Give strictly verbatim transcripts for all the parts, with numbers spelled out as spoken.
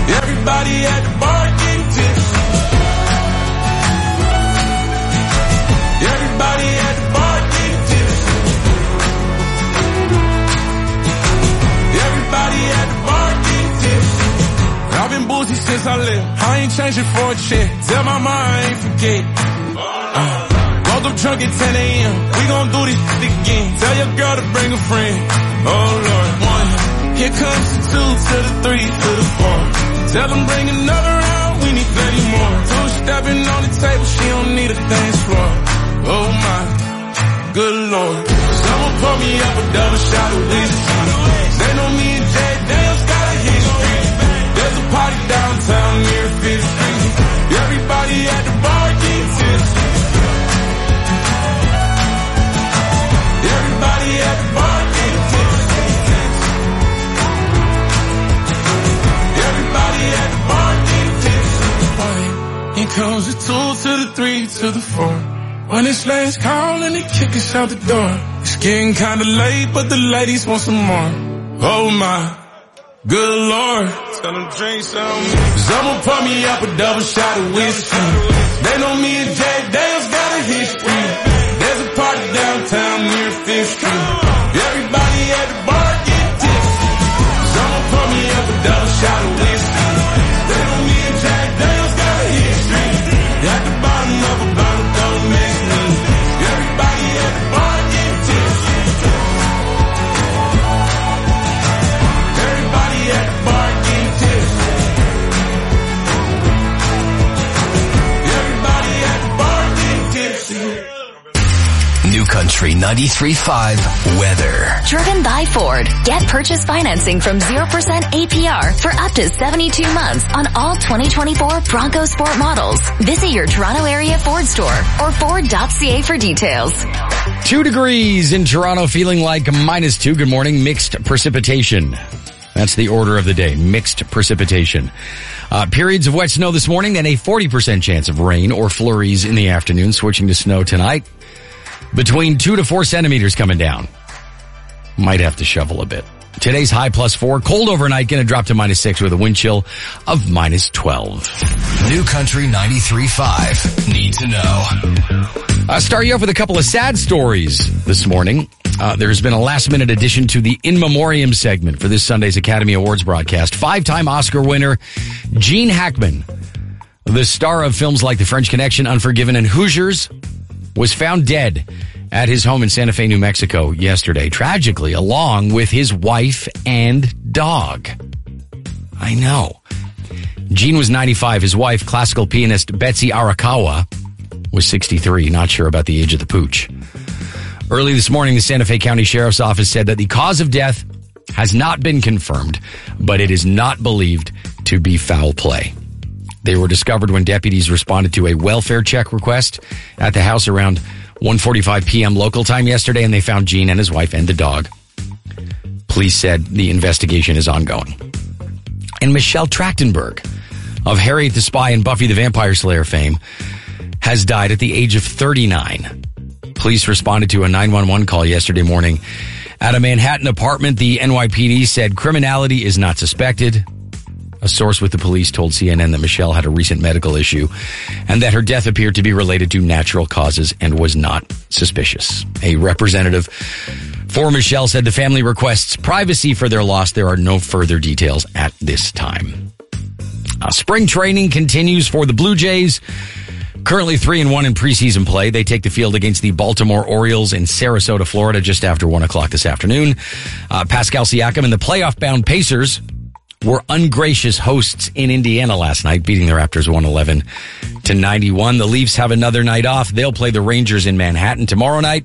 Everybody at the bar getting tipsy. Everybody at the bar getting tipsy. Everybody at the bar getting tipsy. I've been boozy since I left. I ain't changing for a check. Tell my mom I ain't forget. Uh, woke up drunk at ten a.m. We gon' do this again. Tell your girl to bring a friend. Oh Lord, one. Here comes the two to the three to the four. Tell them bring another round. We need plenty more. Two stepping on the table. She don't need a dance floor. Oh my, good Lord. Someone pour me up a double shot of whiskey. They know me and Jay Daniels got a history. There's a party downtown near Fifth Street. Everybody at the bar getting tipsy. Everybody at the bar getting tipsy. Everybody at the bar getting tipsy. Here comes the two to the three to the four. When it's last call and they kick us out the door. It's getting kinda late, but the ladies want some more. Oh my, good Lord. Tell them drink some. Someone pour me up a double shot of whiskey. They know me and Jay Daniels got a history. There's a party downtown near Fifth Street. Everybody at the bar get tipsy. Someone pour me up a double shot of whiskey. They know me and Jay Daniels got a history. At the bottom of a bottle, don't mix me. Everybody at the bar get tipsy. Everybody at the bar get tipsy. Everybody at the bar get tipsy. New Country ninety-three point five weather. Driven by Ford. Get purchase financing from zero percent A P R for up to seventy-two months on all twenty twenty-four Bronco Sport models. Visit your Toronto area Ford store or Ford dot C A for details. Two degrees in Toronto, feeling like minus two. Good morning. Mixed precipitation. That's the order of the day. Mixed precipitation. Uh, periods of wet snow this morning, then a forty percent chance of rain or flurries in the afternoon, switching to snow tonight. Between two to four centimeters coming down. Might have to shovel a bit. Today's high plus four. Cold overnight, going to drop to minus six with a wind chill of minus twelve. New Country ninety-three point five. Need to know. I'll start you off with a couple of sad stories this morning. Uh, there's been a last-minute addition to the In Memoriam segment for this Sunday's Academy Awards broadcast. Five-time Oscar winner Gene Hackman, the star of films like The French Connection, Unforgiven, and Hoosiers, was found dead at his home in Santa Fe, New Mexico yesterday, tragically, along with his wife and dog. I know. Gene was ninety-five. His wife, classical pianist Betsy Arakawa, was sixty-three. Not sure about the age of the pooch. Early this morning, the Santa Fe County Sheriff's Office said that the cause of death has not been confirmed, but it is not believed to be foul play. They were discovered when deputies responded to a welfare check request at the house around one forty-five p.m. local time yesterday, and they found Gene and his wife and the dog. Police said the investigation is ongoing. And Michelle Trachtenberg of Harriet the Spy and Buffy the Vampire Slayer fame has died at the age of thirty-nine. Police responded to a nine one one call yesterday morning at a Manhattan apartment. The N Y P D said criminality is not suspected. A source with the police told C N N that Michelle had a recent medical issue and that her death appeared to be related to natural causes and was not suspicious. A representative for Michelle said the family requests privacy for their loss. There are no further details at this time. Uh, spring training continues for the Blue Jays. Currently three and one in preseason play. They take the field against the Baltimore Orioles in Sarasota, Florida, just after one o'clock this afternoon. Uh, Pascal Siakam and the playoff-bound Pacers were ungracious hosts in Indiana last night, beating the Raptors one eleven to ninety-one. The Leafs have another night off. They'll play the Rangers in Manhattan tomorrow night.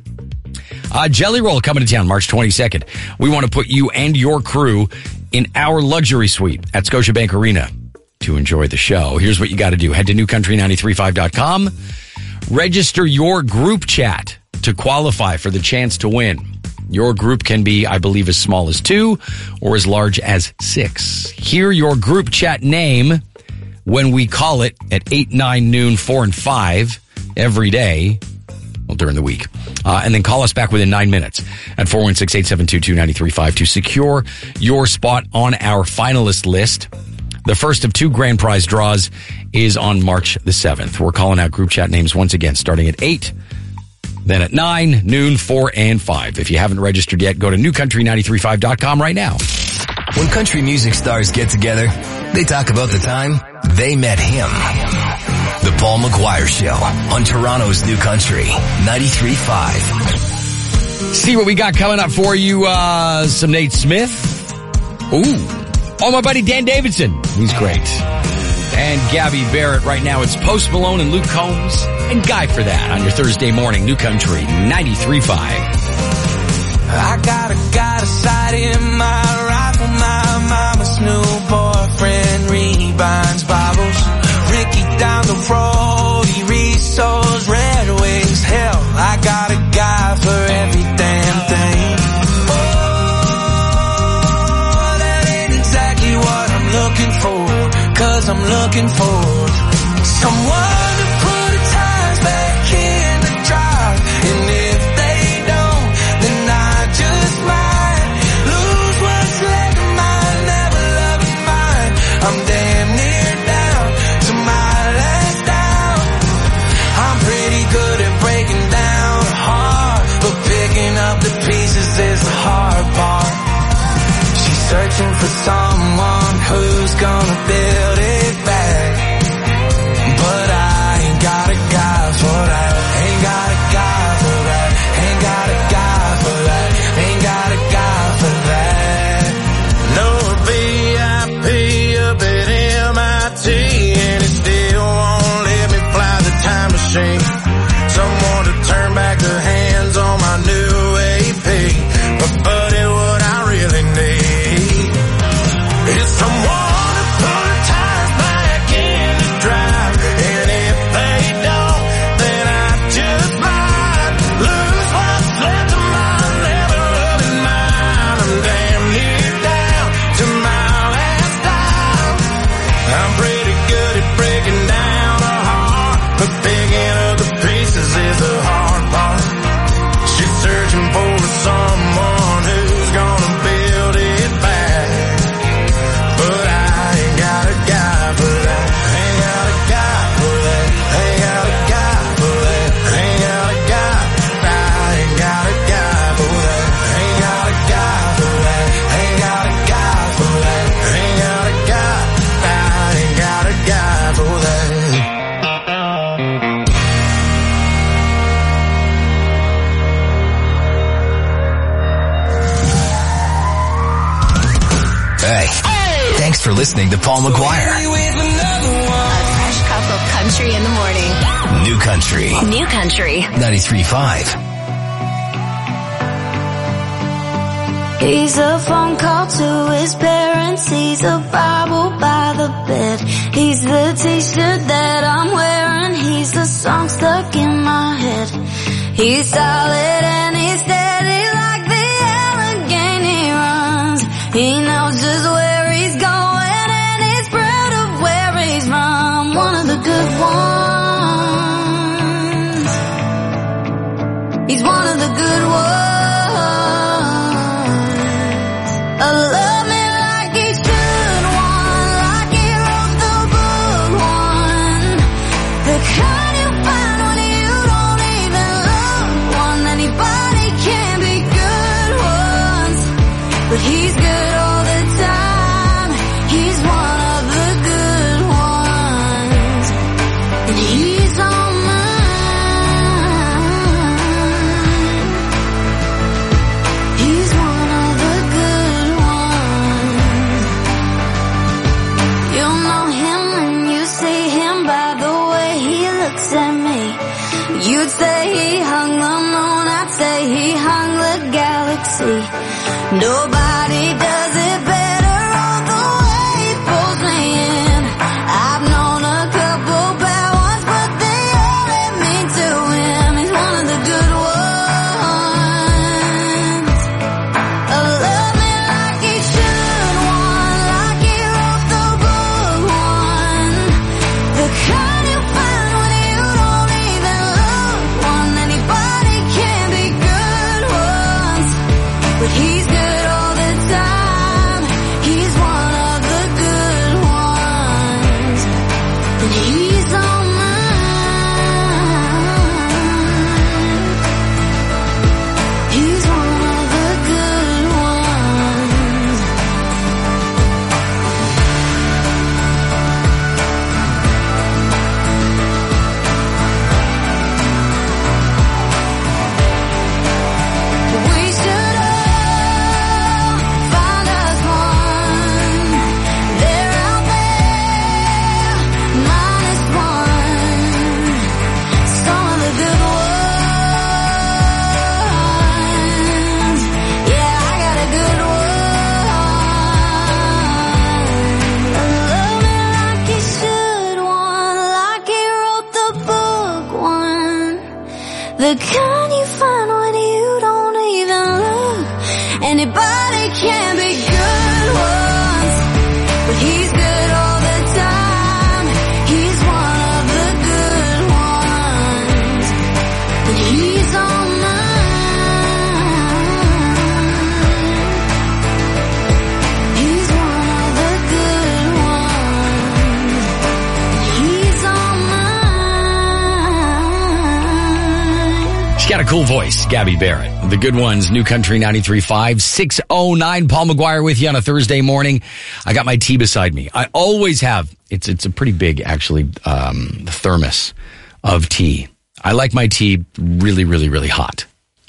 Uh, Jelly Roll coming to town March twenty-second. We want to put you and your crew in our luxury suite at Scotiabank Arena to enjoy the show. Here's what you got to do. Head to new country nine three five dot com. Register your group chat to qualify for the chance to win. Your group can be, I believe, as small as two or as large as six. Hear your group chat name when we call it at eight, nine, noon, four, and five every day. Well, during the week. Uh, and then call us back within nine minutes at four one six, eight seven two, two nine three five to secure your spot on our finalist list. The first of two grand prize draws is on March the seventh. We're calling out group chat names once again, starting at eight, then at nine, noon, four, and five. If you haven't registered yet, go to new country nine three five dot com right now. When country music stars get together, they talk about the time they met him. The Paul McGuire Show on Toronto's New Country ninety-three point five. See what we got coming up for you. Uh, some Nate Smith. Ooh. Oh, my buddy Dan Davidson. He's great. And Gabby Barrett. Right now it's Post Malone and Luke Combs and Guy for that on your Thursday morning. New Country ninety-three point five. I got a got a sight in my rifle. My mama's new boyfriend rebinds Bibles. Ricky down the road, he reads those Red Wings. Hell, I got a guy for every damn thing. Oh, that ain't exactly what I'm looking for, cause I'm looking for someone to put the tires back in the drive. And if they don't, then I just might lose what's left of mine, never loving mine. I'm damn near down to my last down. I'm pretty good at breaking down a heart, but picking up the pieces is the hard part. She's searching for someone who's gonna build it back, but I ain't got a guy for that. Ain't got a guy for that. Ain't got a guy for that. Ain't got a guy for that. No V I P up at M I T, and it still won't let me fly the time machine. Someone to turn back the hands on my new A P. But buddy, what I really need is someone to put the tires back in the drive. And if they don't, then I just might lose what's left of my never loving mine. I'm damn near down to my last dime. I'm pretty good at breaking down a heart, but picking up the pieces is the hard part. She's searching for someone who's gonna build it back, but I ain't got a guy for that. Ain't got a guy for that. Ain't got a guy for that. Ain't got a guy. I ain't got a guy for that. Ain't got a guy for that. Ain't got a guy for that. Ain't got a guy. I ain't got a guy for that. Hey, thanks for listening to Paul McGuire. A fresh cup of country in the morning. New Country New Country. ninety-three point five. He's a phone call to his parents. He's a Bible by the bed. He's the t-shirt that I'm wearing. He's the song stuck in my head. He's solid and he's steady like the Allegheny runs. He knows just where he's going and he's proud of where he's from. One of the good ones. He's one of the good ones. A love me like he should, one like he wrote the book, one the kind you find when you don't even look, one anybody can be good ones, but he's good all the time. He's one of the good ones, and he's all mine. He's one of the good ones. You'll know him when you see him by the way he looks at me. You'd say he hung the moon, I'd say he hung the galaxy. Nobody does it better, all the way he pulls me in. I've known a couple bad ones, but they all let me to him. He's one of the good ones. A love me like he should, one like he wrote the book, one the kind you find when you don't even look, one anybody can be good ones, but he's good all the time. the kind you find when you don't even look. Anybody can be good once, but he's good all the time. He's one of the good ones, and he's all mine. He's one of the good ones, he's all mine. She's got a cool voice, Gabby Barrett. The Good Ones, New Country ninety-three point five, six oh nine. Paul McGuire with you on a Thursday morning. I got my tea beside me. I always have. It's it's a pretty big, actually, um, thermos of tea. I like my tea really, really, really hot.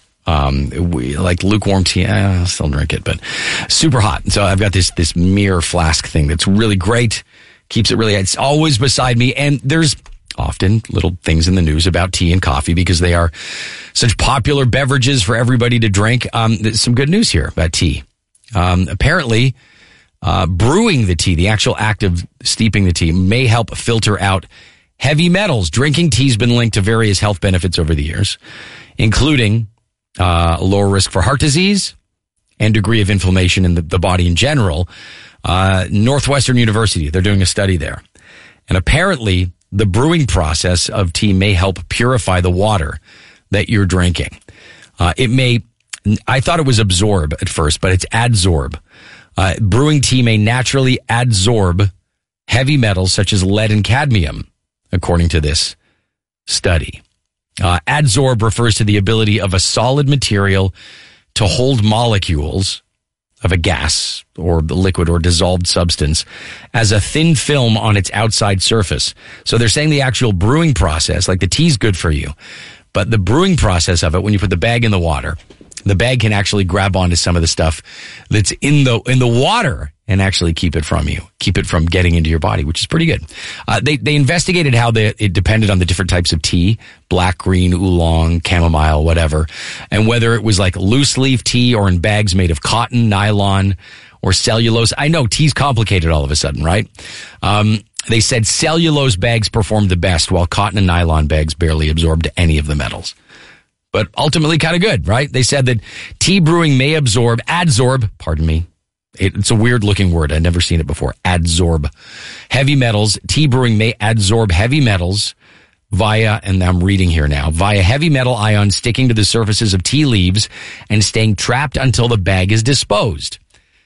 Um, we like lukewarm tea. Eh, I'll still drink it, but super hot. So I've got this this mirror flask thing that's really great. Keeps it really. It's always beside me, and there's often little things in the news about tea and coffee because they are such popular beverages for everybody to drink. Um, there's some good news here about tea. Um, apparently, uh, brewing the tea, the actual act of steeping the tea, may help filter out heavy metals. Drinking tea has been linked to various health benefits over the years, including uh, a lower risk for heart disease and degree of inflammation in the, the body in general. Uh, Northwestern University, they're doing a study there. And apparently, the brewing process of tea may help purify the water that you're drinking. Uh, it may, I thought it was absorb at first, but it's adsorb. Uh, brewing tea may naturally adsorb heavy metals such as lead and cadmium, according to this study. Uh, adsorb refers to the ability of a solid material to hold molecules of a gas or liquid or dissolved substance as a thin film on its outside surface. So they're saying the actual brewing process, like the tea's good for you, but the brewing process of it, when you put the bag in the water, the bag can actually grab onto some of the stuff that's in the in the water and actually keep it from you, keep it from getting into your body, which is pretty good. Uh, they they investigated how the, it depended on the different types of tea, black, green, oolong, chamomile, whatever, and whether it was like loose leaf tea or in bags made of cotton, nylon, or cellulose. I know tea's complicated all of a sudden, right? Um, they said cellulose bags performed the best, while cotton and nylon bags barely absorbed any of the metals. But ultimately kind of good, right? They said that tea brewing may absorb, adsorb, pardon me. It's a weird looking word. I've never seen it before. Adsorb heavy metals. Tea brewing may adsorb heavy metals via, and I'm reading here now, via heavy metal ions sticking to the surfaces of tea leaves and staying trapped until the bag is disposed.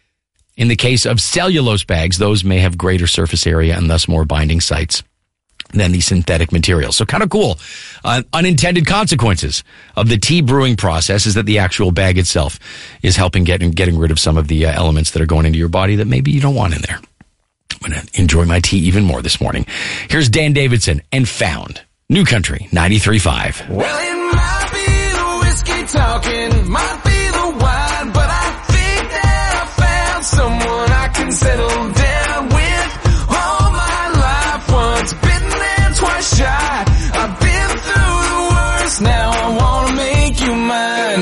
In the case of cellulose bags, those may have greater surface area and thus more binding sites than the synthetic material. So kind of cool. Uh, unintended consequences of the tea brewing process is that the actual bag itself is helping getting getting rid of some of the uh, elements that are going into your body that maybe you don't want in there. I'm going to enjoy my tea even more this morning. Here's Dan Davidson and Found. New Country ninety-three point five. Well, it might be the whiskey talking, might be the wine, but I think that I found someone I can settle down with. All my life, once bitten and twice shy. I've been through the worst, now I wanna make you mine.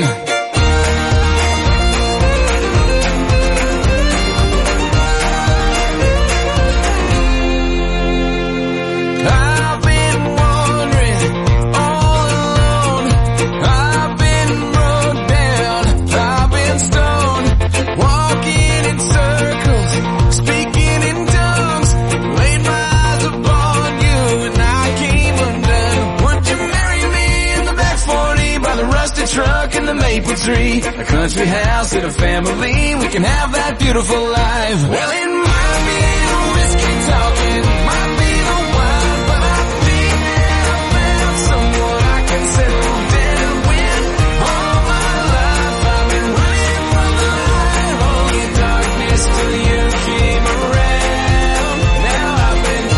I've been wandering all alone. I've been run down. I've been stoned. Walking in circles, speaking in tongues. Laid my eyes upon you and I came undone. Would you marry me in the back forty by the rusted truck and the maple tree? A country house and a family, we can have that beautiful life. Well, it might be the whiskey talking, might be the wine, but I think that I found someone I can settle down with. All my life I've been running from the light, only darkness till you came around. Now I've been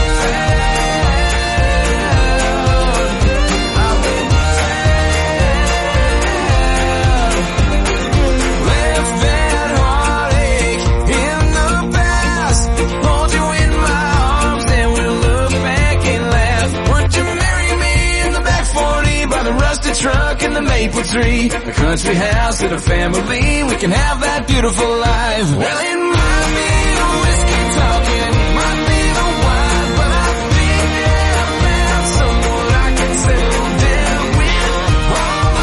found. I've been found. Left that heartache in the past. Hold you in my arms and we'll look back and laugh. Would you marry me in the back forty by the rusted truck and the maple tree? A country house and a family, we can have that beautiful life. Well, it might be the whiskey talking, might be the wine, but I think that I found someone I can settle down with. All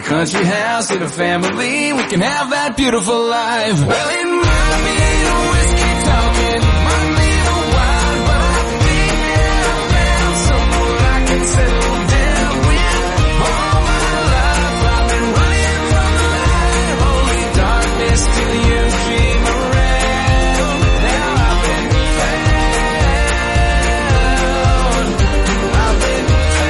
country house in a family, we can have that beautiful life. Well, it might be the whiskey talking, it might be the wine, but I think that I found someone I can settle down with. All my life I've been running from the light, holy darkness till you dream around. Now I've been found, I've been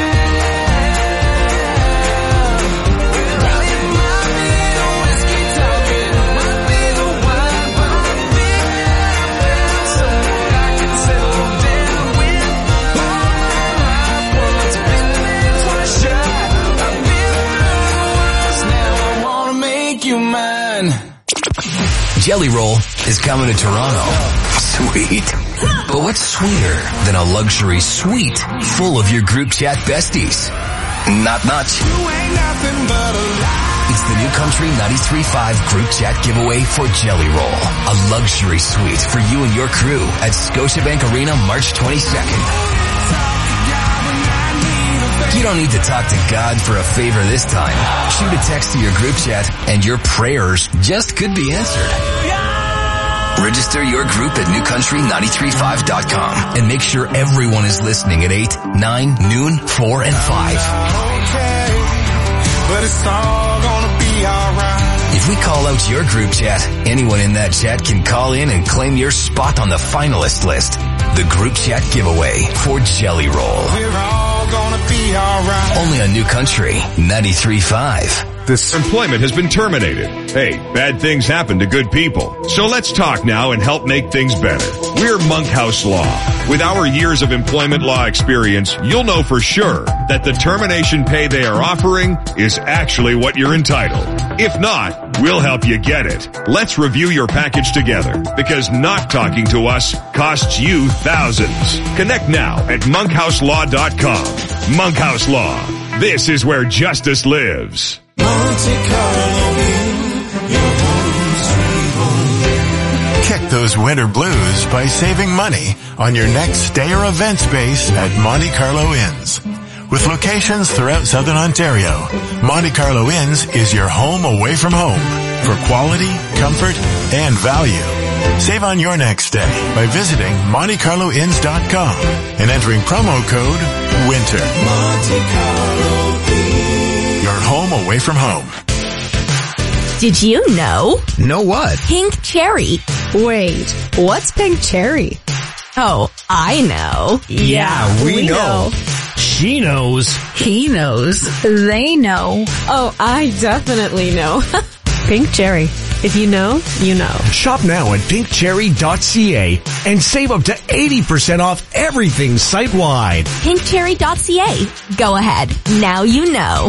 Jelly Roll is coming to Toronto. Sweet. But what's sweeter than a luxury suite full of your group chat besties? Not much. It's the New Country ninety-three point five group chat giveaway for Jelly Roll. A luxury suite for you and your crew at Scotiabank Arena March twenty-second. You don't need to talk to God for a favor this time. Shoot a text to your group chat and your prayers just could be answered. Register your group at new country nine three five dot com and make sure everyone is listening at eight, nine, noon, four, and five. But it's all gonna be alright. If we call out your group chat, anyone in that chat can call in and claim your spot on the finalist list. The group chat giveaway for Jelly Roll. We're all gonna be alright. Only on New Country ninety-three point five. This employment has been terminated. Hey, bad things happen to good people. So let's talk now and help make things better. We're Monkhouse Law. With our years of employment law experience, you'll know for sure that the termination pay they are offering is actually what you're entitled. If not, we'll help you get it. Let's review your package together, because not talking to us costs you thousands. Connect now at monkhouse law dot com. Monkhouse Law. This is where justice lives. Kick those winter blues by saving money on your next stay or event space at Monte Carlo Inns. With locations throughout Southern Ontario, Monte Carlo Inns is your home away from home for quality, comfort, and value. Save on your next stay by visiting monte carlo inns dot com and entering promo code WINTER. Monte Carlo Inns. Your home away from home. Did you know? Know what? Pink cherry. Wait, what's pink cherry? Oh, I know. Yeah, we, we know. know. She knows. He knows. They know. Oh, I definitely know. Pink cherry. If you know, you know. Shop now at pink cherry dot c a and save up to eighty percent off everything site-wide. pink cherry dot c a. Go ahead. Now you know.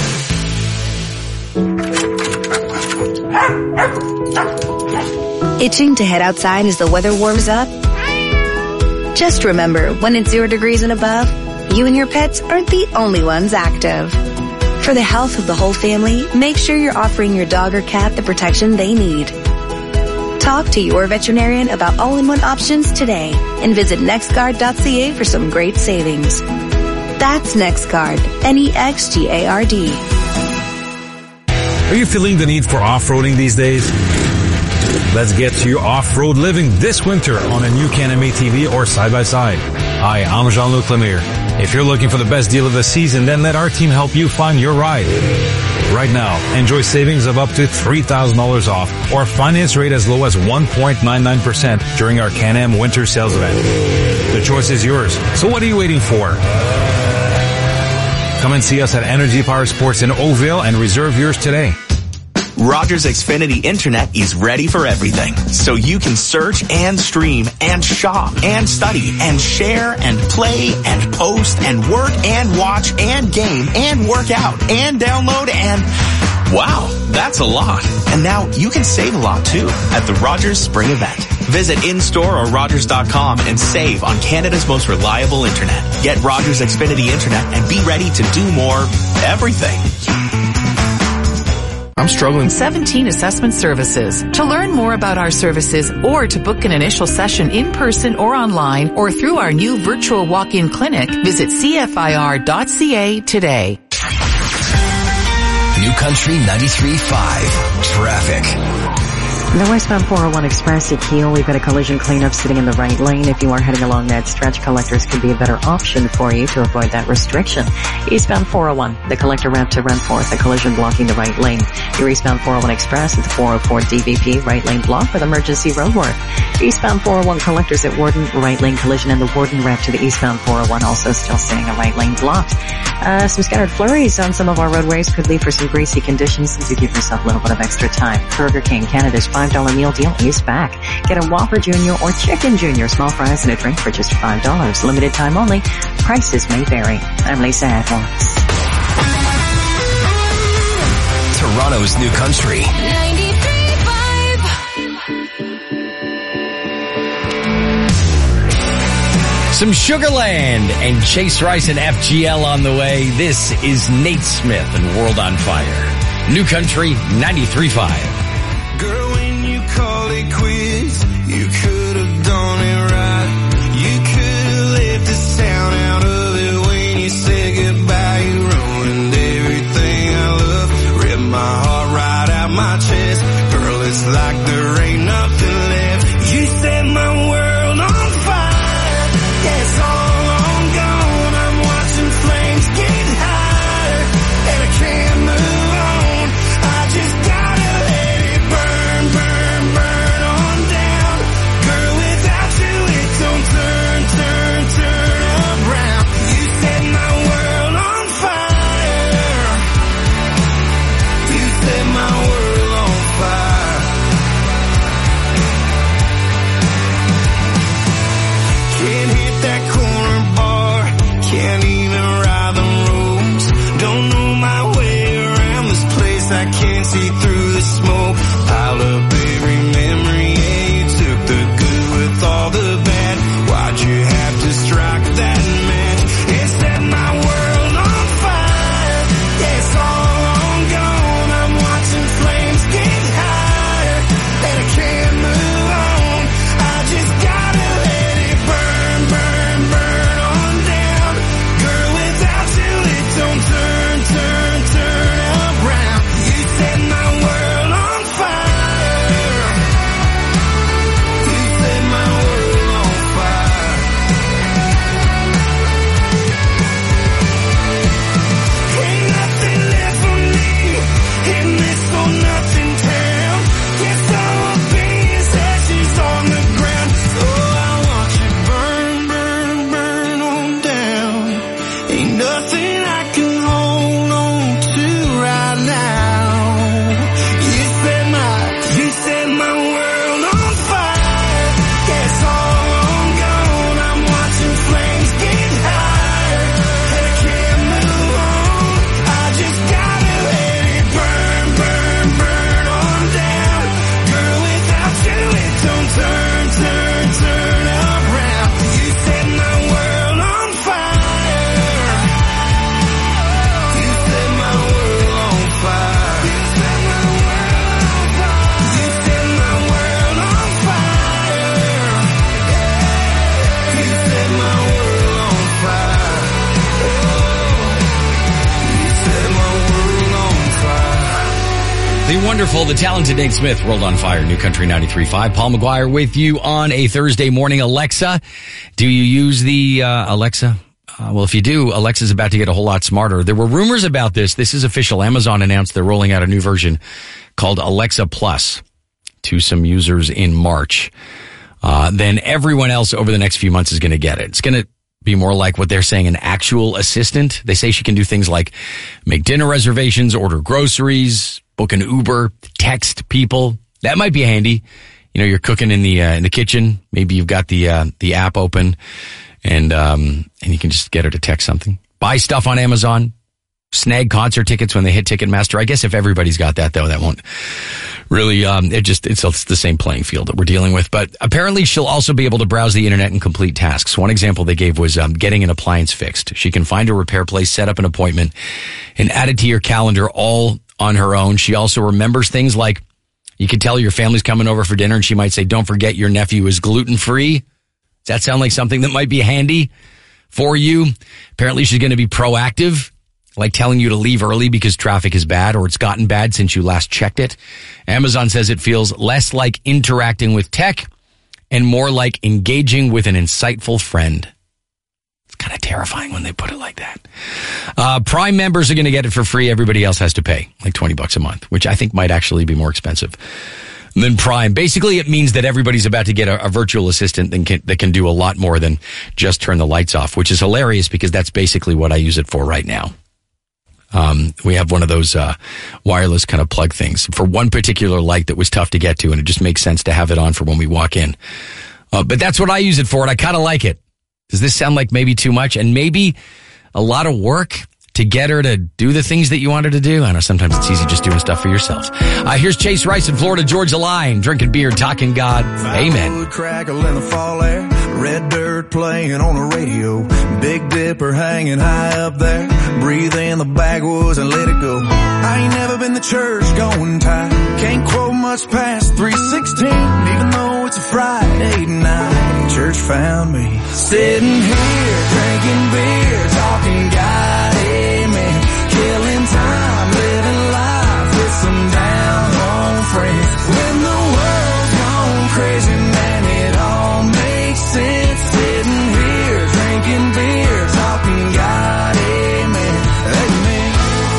Itching to head outside as the weather warms up? Just remember, when it's zero degrees and above, you and your pets aren't the only ones active. For the health of the whole family, make sure you're offering your dog or cat the protection they need. Talk to your veterinarian about all-in-one options today and visit nextguard dot c a for some great savings. That's NextGuard, N E X G A R D. Are you feeling the need for off-roading these days? Let's get to your off-road living this winter on a new Can-Am A T V or side-by-side. Hi, I'm Jean-Luc Lemire. If you're looking for the best deal of the season, then let our team help you find your ride. Right now, enjoy savings of up to three thousand dollars off or finance rate as low as one point nine nine percent during our Can-Am winter sales event. The choice is yours, so what are you waiting for? Come and see us at Energy Power Sports in Oakville and reserve yours today. Rogers Xfinity Internet is ready for everything. So you can search and stream and shop and study and share and play and post and work and watch and game and work out and download and... Wow, that's a lot. And now you can save a lot too at the Rogers Spring Event. Visit in-store or rogers dot com and save on Canada's most reliable internet. Get Rogers Xfinity Internet and be ready to do more everything. I'm struggling. seventeen Assessment Services. To learn more about our services or to book an initial session in person or online or through our new virtual walk-in clinic, visit c f i r dot c a today. New Country ninety-three point five. Traffic. The westbound four oh one Express at Keele, we've got a collision cleanup sitting in the right lane. If you are heading along that stretch, collectors could be a better option for you to avoid that restriction. Eastbound four oh one, the collector ramp to Renforth, a collision blocking the right lane. Your eastbound four oh one Express at the four oh four D V P, right lane block with emergency roadwork. Eastbound four oh one collectors at Warden, right lane collision, and the Warden ramp to the eastbound four oh one also still staying a right lane blocked. Uh, some scattered flurries on some of our roadways could lead for some greasy conditions, so do give yourself a little bit of extra time. Burger King, Canada's five dollar meal deal is back. Get a Whopper Junior or Chicken Junior, small fries and a drink for just five dollars. Limited time only. Prices may vary. I'm Lisa Edwards. Toronto's New Country. Some Sugarland and Chase Rice and F G L on the way. This is Nate Smith and World on Fire. New Country ninety-three point five. Girl, when you call it quits, you could have done it right. You could have left the sound out of it when you said goodbye. You ruined everything I love. Ripped my heart right out my chest. Girl, it's like there ain't nothing left. You set my world on fire. It's all on gone. I'm watching flames get higher, and I can't move on. I just gotta let it burn, burn, burn on down. Girl, without you, it don't turn, turn, turn around. You set my world on fire. You set my world on fire. Can't hit that corner bar, can't even ride the roads. Don't know my way around this place, I can't see through the smoke. Pile up every memory, yeah, you took the good with all the bad. Why'd you have to strike that match? It set my world on fire. Yeah, it's all on gone. I'm watching flames get higher, and I can't move on. I just gotta let it burn, burn, burn on down. Girl, without you, it don't turn, turn, turn around. You set my world on fire. You set my world on fire. Ain't nothing left for me in this old nothing town. Guess I'll be as ashes on the ground. So I watch it burn, burn, burn on down. Ain't nothing I can hold on to right now. You set my, you set my world on fire. Yeah, it's all on gone. I'm watching flames get higher, and I can't move on. I just gotta let it burn, burn, burn on down. Girl, without you, it don't turn, turn, turn around. You set my world on fire. You set my world on fire. You set my world on fire. You set my world on fire. You set my world on fire. You set my world on fire. The wonderful, the talented Nate Smith, World on Fire, New Country ninety-three point five. Paul McGuire with you on a Thursday morning. Alexa, do you use the uh, Alexa? Uh, well, if you do, Alexa's about to get a whole lot smarter. There were rumors about this. This is official. Amazon announced they're rolling out a new version called Alexa Plus to some users in March. Uh, then everyone else over the next few months is going to get it. It's going to be more like what they're saying, an actual assistant. They say she can do things like make dinner reservations, order groceries, book an Uber, text people. That might be handy. You know, you're cooking in the uh, in the kitchen. Maybe you've got the uh, the app open, and um, and you can just get her to text something. Buy stuff on Amazon. Snag concert tickets when they hit Ticketmaster. I guess if everybody's got that, though, that won't really, um, it just, it's, it's the same playing field that we're dealing with. But apparently she'll also be able to browse the internet and complete tasks. One example they gave was um, getting an appliance fixed. She can find a repair place, set up an appointment, and add it to your calendar all on her own. She also remembers things like you can tell your family's coming over for dinner, and she might say, don't forget your nephew is gluten-free. Does that sound like something that might be handy for you? Apparently she's going to be proactive. like telling you to leave early because traffic is bad or it's gotten bad since you last checked it. Amazon says it feels less like interacting with tech and more like engaging with an insightful friend. It's kind of terrifying when they put it like that. Uh, Prime members are going to get it for free. Everybody else has to pay like twenty bucks a month, which I think might actually be more expensive than Prime. Basically, it means that everybody's about to get a, a virtual assistant that can, that can do a lot more than just turn the lights off, which is hilarious because that's basically what I use it for right now. Um, we have one of those uh, wireless kind of plug things for one particular light that was tough to get to, and it just makes sense to have it on for when we walk in. Uh, but that's what I use it for, and I kind of like it. Does this sound like maybe too much? And maybe a lot of work to get her to do the things that you want her to do? I know sometimes it's easy just doing stuff for yourself. Uh, here's Chase Rice in Florida Georgia Line, drinking beer, talking God. Amen. Wood crackle in the fall air, red dirt playing on the radio, Big Dipper hanging high up there, breathe in the backwoods and let it go. I ain't never been to church going tight, can't quote much past three sixteen, even though it's a Friday night. Church found me sitting here drinking beer, talking God. Amen. Killing time, living life with some down home friends. When the world's gone crazy, man, it all makes sense. Sitting here drinking beer, talking God. Amen. Amen.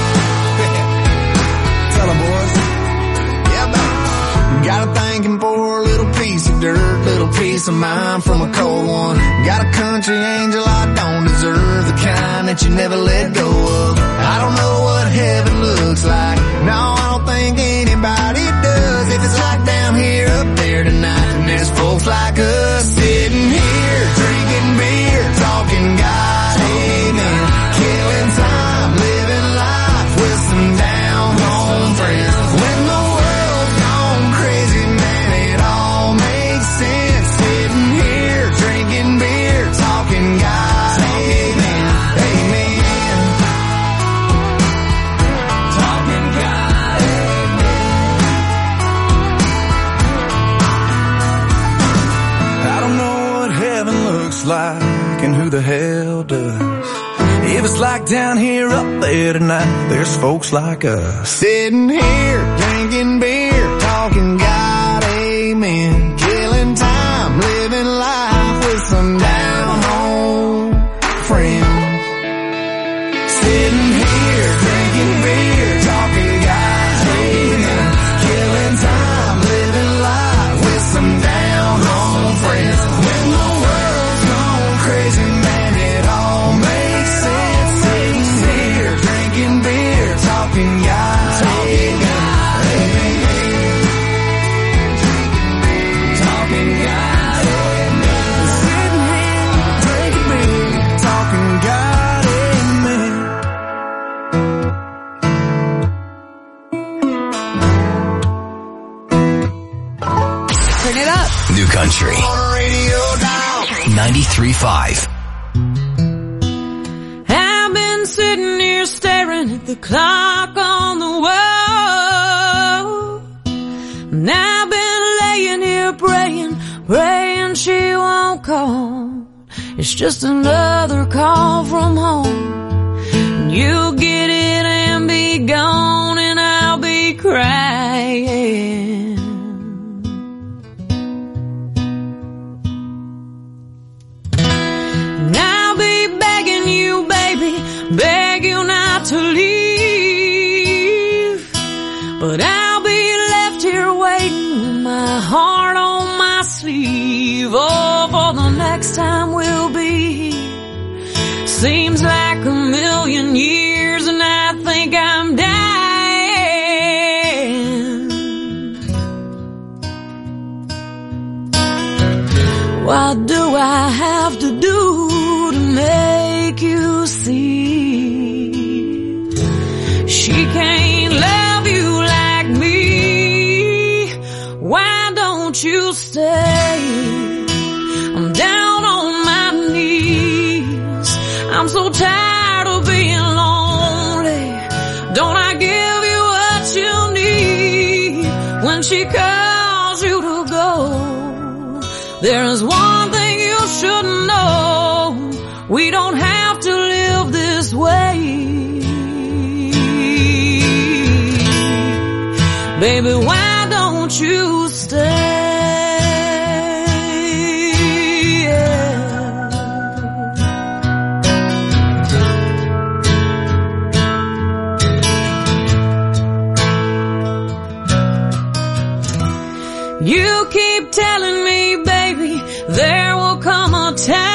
Tell 'em, boys. Yeah, man. Got a thanking for a little piece of dirt, little piece of mind from a cold one. Got a country angel I don't deserve, the kind that you never let go of. I don't know what heaven looks like, no, I don't think anybody does. If it's like down here, up there tonight, and there's folks like us sitting here, drinking beer, talking God, amen. Killing time, living life with some down home friends. When the world's gone crazy, man, it all makes sense. Sitting here, drinking beer, talking God, amen, amen. Talking God, amen. I don't know what heaven looks like and who the hell does. If it's like down here, up there tonight, there's folks like us sitting here, drinking beer, talking God, amen. Killing time, living life with some down home friends. Sitting here, drinking beer, talking God, amen. Killing time, living life with some down home friends. When the world's gone crazy, man, it all makes sense. Sitting here, drinking beer, talking God, amen, amen. Talking God, amen. Sitting here, drinking beer, talking God, amen. Turn it up. New Country. ninety-three point five. I've been sitting here staring at the clock on the wall. And I've been laying here praying, praying she won't call. It's just another call from home. And you'll get it and be gone and I'll be crying. And I'll be begging you, baby, beg you not to leave. But I'll be left here waiting with my heart on my sleeve. Oh, for the next time we'll be here. Seems like a million years and I think I'm dying. What do I have to do to make you see? She can't love you like me. Why don't you stay? I'm down on my knees. I'm so tired of being lonely. Don't I give you what you need when she calls you to go? There's one thing you should know. We don't have to live this way. Baby, why don't you stay? You keep telling me, baby, there will come a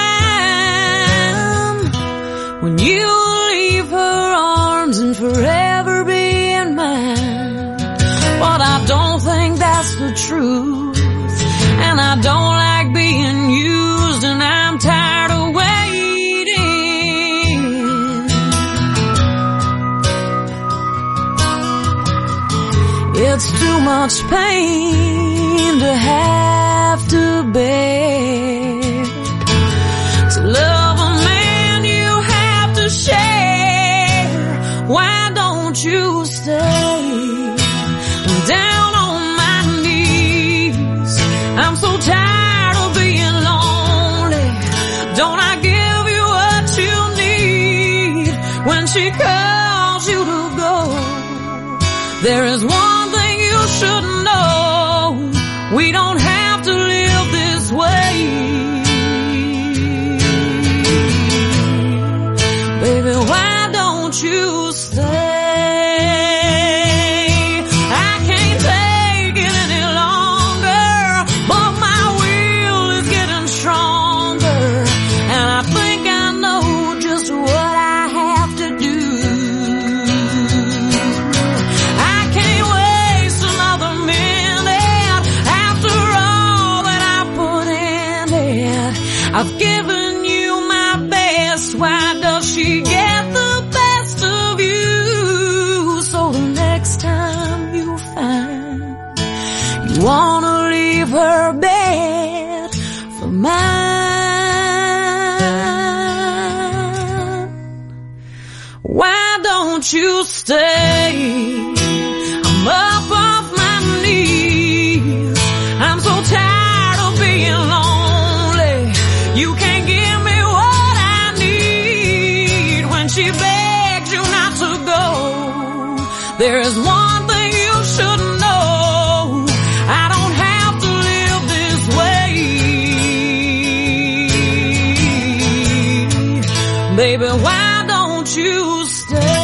time when you'll leave her arms and forever be in mine. But I don't think that's the truth, and I don't like being used, and I'm tired of waiting. It's too much pain to have to bear. To love a man you have to share. Why don't you stay? I'm down on my knees. I'm so tired of being lonely. Don't I give you what you need when she calls you to go? There is one thing you should know. We don't have to live this way. Baby, why don't you stay? I can't take it any longer, but my will is getting stronger, and I think I know just what I have to do. I can't waste another minute after all that I put in it. I've given you my best. Why does she get the best of you? So the next time you find you wanna leave her bed for mine, why don't you stay? I'm up off my knees. I'm so tired of being lonely. You can't give me what I need when she begs you not to go. There is one thing you should know. I don't have to live this way. Baby, why don't you stay?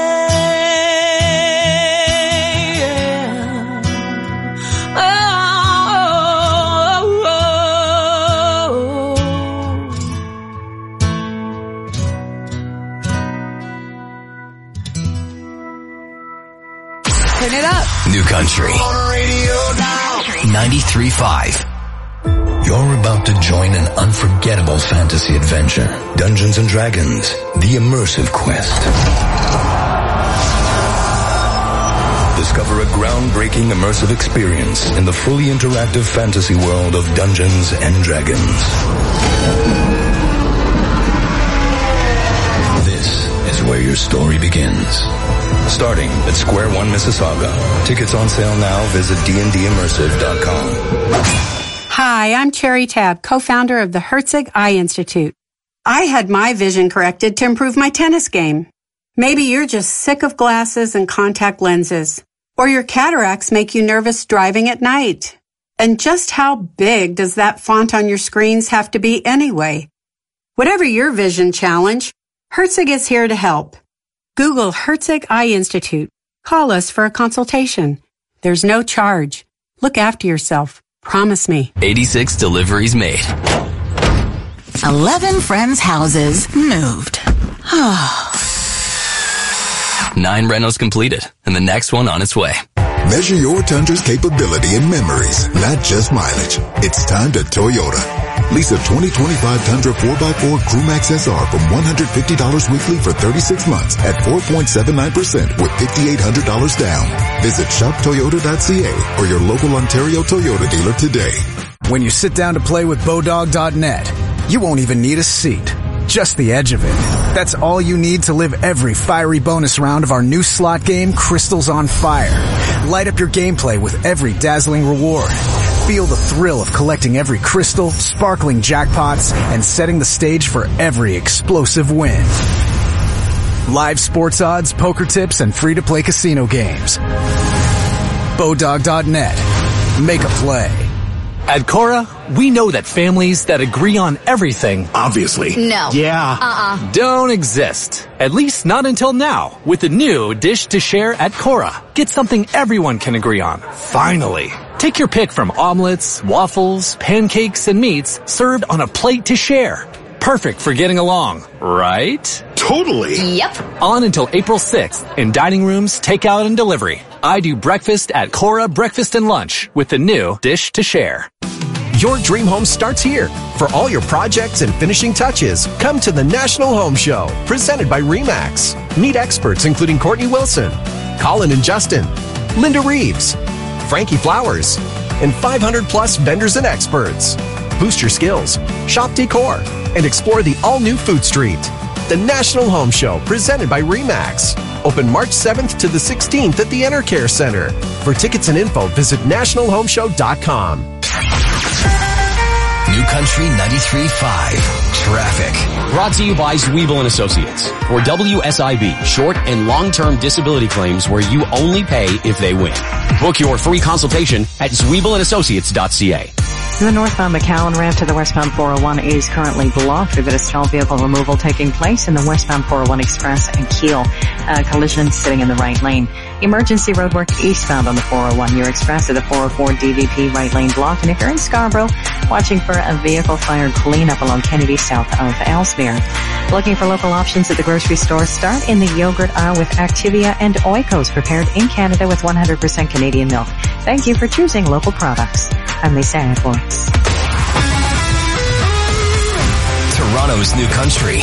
Turn it up. New Country. ninety-three point five. You're about to join an unforgettable fantasy adventure. Dungeons and Dragons, the immersive quest. Discover a groundbreaking immersive experience in the fully interactive fantasy world of Dungeons and Dragons. This is where your story begins. Starting at Square One Mississauga. Tickets on sale now. Visit d n d immersive dot com. Hi, I'm Cherry Tab, co-founder of the Herzig Eye Institute. I had my vision corrected to improve my tennis game. Maybe you're just sick of glasses and contact lenses, or your cataracts make you nervous driving at night. And just how big does that font on your screens have to be anyway? Whatever your vision challenge, Herzig is here to help. Google Herzig Eye Institute. Call us for a consultation. There's no charge. Look after yourself. Promise me. eighty-six deliveries made. eleven friends' houses moved. Nine renos completed, and the next one on its way. Measure your Tundra's capability in memories, not just mileage. It's time to Toyota. Lease a twenty twenty-five Tundra four by four Crewmax S R from one hundred fifty dollars weekly for thirty-six months at four point seven nine percent with five thousand eight hundred dollars down. Visit shop toyota dot c a or your local Ontario Toyota dealer today. When you sit down to play with Bodog dot net, you won't even need a seat. Just the edge of it. That's all you need to live every fiery bonus round of our new slot game, Crystals on Fire. Light up your gameplay with every dazzling reward. Feel the thrill of collecting every crystal, sparkling jackpots, and setting the stage for every explosive win. Live sports odds, poker tips, and free-to-play casino games. Bodog dot net. Make a play. At Cora, we know that families that agree on everything, obviously, No. yeah, Uh-uh. don't exist. At least not until now. With the new Dish to Share at Cora, get something everyone can agree on. Finally. Take your pick from omelets, waffles, pancakes, and meats served on a plate to share. Perfect for getting along, right? Totally. Yep. On until April sixth in dining rooms, takeout, and delivery. I do breakfast at Cora Breakfast and Lunch with the new Dish to Share. Your dream home starts here. For all your projects and finishing touches, come to the National Home Show, presented by RE/MAX. Meet experts including Courtney Wilson, Colin and Justin, Linda Reeves, Frankie Flowers, and five hundred plus vendors and experts. Boost your skills, shop decor, and explore the all-new Food Street. The National Home Show, presented by RE/MAX. Open March seventh to the sixteenth at the EnterCare Center. For tickets and info, visit national home show dot com. New Country ninety-three point five Traffic. Brought to you by Zwiebel and Associates. Or W S I B, short and long-term disability claims where you only pay if they win. Book your free consultation at zwiebel and associates dot c a. The northbound McAllen ramp to the westbound four oh one is currently blocked. We've got a stalled vehicle removal taking place in the westbound four oh one Express and Kiel. Uh, collision sitting in the right lane. Emergency roadwork eastbound on the four oh one. Your Express at the four oh four D V P right lane blocked. And if you're in Scarborough, watching for a vehicle fire cleanup along Kennedy south of Ellesmere. Looking for local options at the grocery store? Start in the yogurt aisle with Activia and Oikos, prepared in Canada with one hundred percent Canadian milk. Thank you for choosing local products. I'm Lisa Edwards. Toronto's New Country.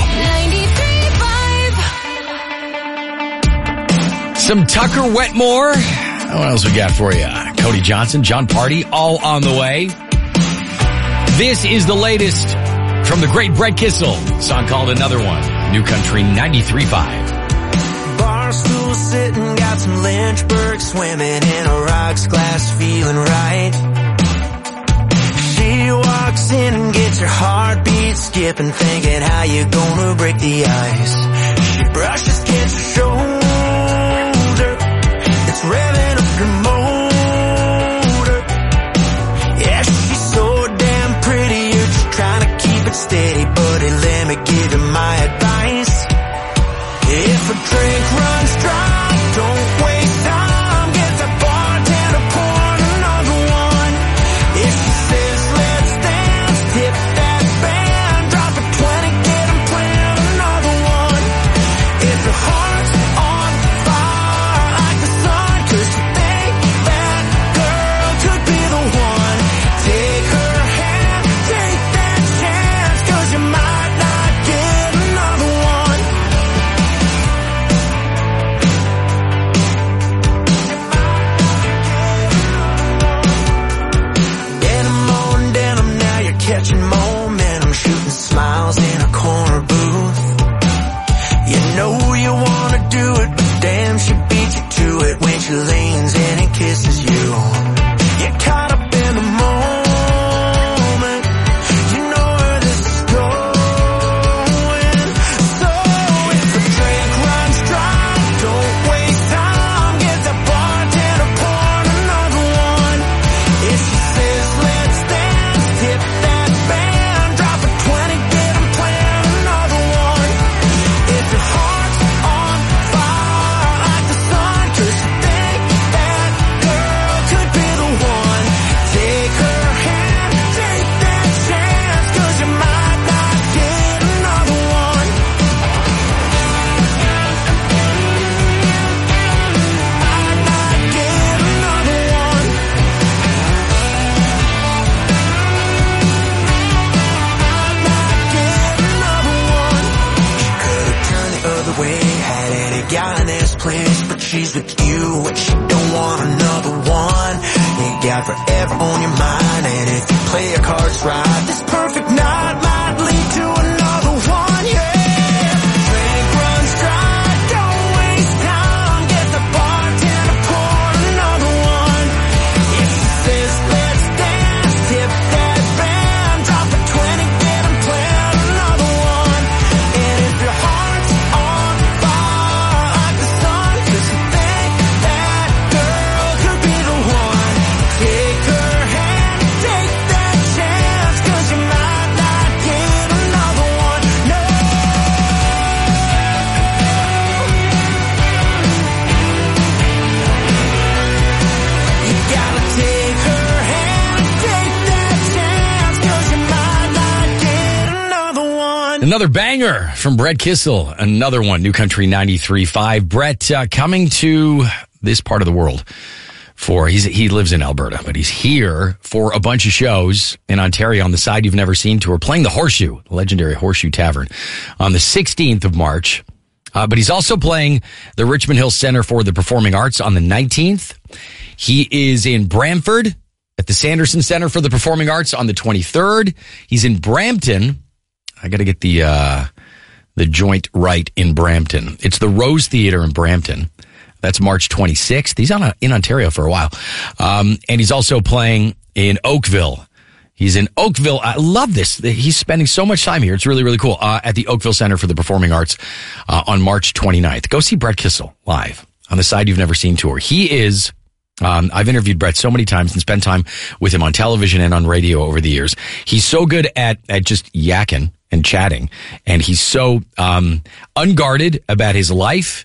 Some Tucker Wetmore. What else we got for you? Cody Johnson, John Party, all on the way. This is the latest from the great Brett Kissel. Song called Another One. New Country ninety-three point five. Barstool sitting, got some Lynchburg swimming in a rocks glass, feeling right. She walks in and gets her heartbeat skipping, thinking how you gonna break the ice. She brushes against her shoulder, it's revving up her motor. Yeah, she's so damn pretty, you're just trying to keep it steady, buddy, let me give you my advice. If a drink runs dry, don't waste time, get the bartender pouring another one. If she says let's dance, tip that band, drop a twenty, get 'em playing another one. If your heart's on fire like the sun, 'cause you think that girl could be the one, take her hand, take that chance, 'cause you might not get another one. Denim on denim, now you're catching momentum, shooting smiles in a corner booth. You know you wanna do it, but damn, she beat you to it when she leans in and kisses you. You're caught up in the moment, you know where this is going. So if a drink runs dry, don't waste time, get the bartender pouring another one. If she says let's dance, tip that band, drop a twenty, get 'em playing another one. If your heart's on fire like the sun, 'cause you think that girl could be the one, take her hand, take that chance, 'cause you might not get another one. Might not get another one. Might not get another one. She could've turned the other way, had any guy in this place, but she's with you and she don't want another one. You got forever on your mind, and if you play your cards right, this perfect night might lead to another one, yeah. Drink runs dry, don't waste time, get the bartender pouring another one. If she says let's dance, tip that band, drop a twenty, get 'em playing another one. And if your heart's on fire like the sun, 'cause you think that girl could be the one, Another banger from Brett Kissel. Another one, New Country ninety-three point five. Brett, uh, coming to this part of the world for, he's, he lives in Alberta, but he's here for a bunch of shows in Ontario on the Side You've Never Seen tour, playing the Horseshoe, the legendary Horseshoe Tavern, on the sixteenth of March. Uh, but he's also playing the Richmond Hill Center for the Performing Arts on the nineteenth. He is in Brantford at the Sanderson Center for the Performing Arts on the twenty-third. He's in Brampton. I got to get the uh the joint right in Brampton. It's the Rose Theatre in Brampton. That's March twenty-sixth. He's on a, in Ontario for a while. Um, and he's also playing in Oakville. He's in Oakville. I love this. He's spending so much time here. It's really, really cool. Uh, at the Oakville Center for the Performing Arts uh, on March twenty-ninth. Go see Brett Kissel live on the Side You've Never Seen tour. He is... Um, I've interviewed Brett so many times and spent time with him on television and on radio over the years. He's so good at, at just yakking and chatting. And he's so, um, unguarded about his life,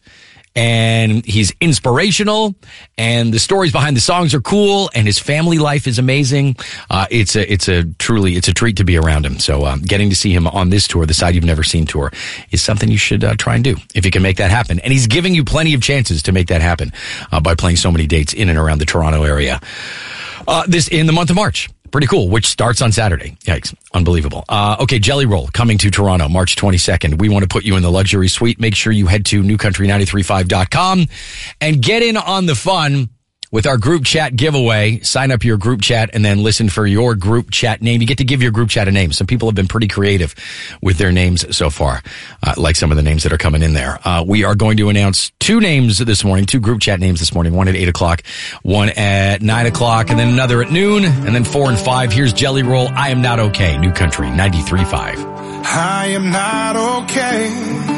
and he's inspirational, and the stories behind the songs are cool, and his family life is amazing. Uh, it's a, it's a truly, it's a treat to be around him. So, um, getting to see him on this tour, the Side You've Never Seen tour, is something you should uh, try and do if you can make that happen. And he's giving you plenty of chances to make that happen, uh, by playing so many dates in and around the Toronto area, uh, this, in the month of March. Pretty cool, which starts on Saturday. Yikes. Unbelievable. Uh, okay, Jelly Roll coming to Toronto, March twenty-second. We want to put you in the luxury suite. Make sure you head to new country nine three five dot com and get in on the fun with our group chat giveaway. Sign up your group chat and then listen for your group chat name. You get to give your group chat a name. Some people have been pretty creative with their names so far, uh, like some of the names that are coming in there. Uh, we are going to announce two names this morning, two group chat names this morning, one at eight o'clock, one at nine o'clock, and then another at noon, and then four and five. Here's Jelly Roll, I Am Not Okay, New Country ninety-three point five. I am not okay.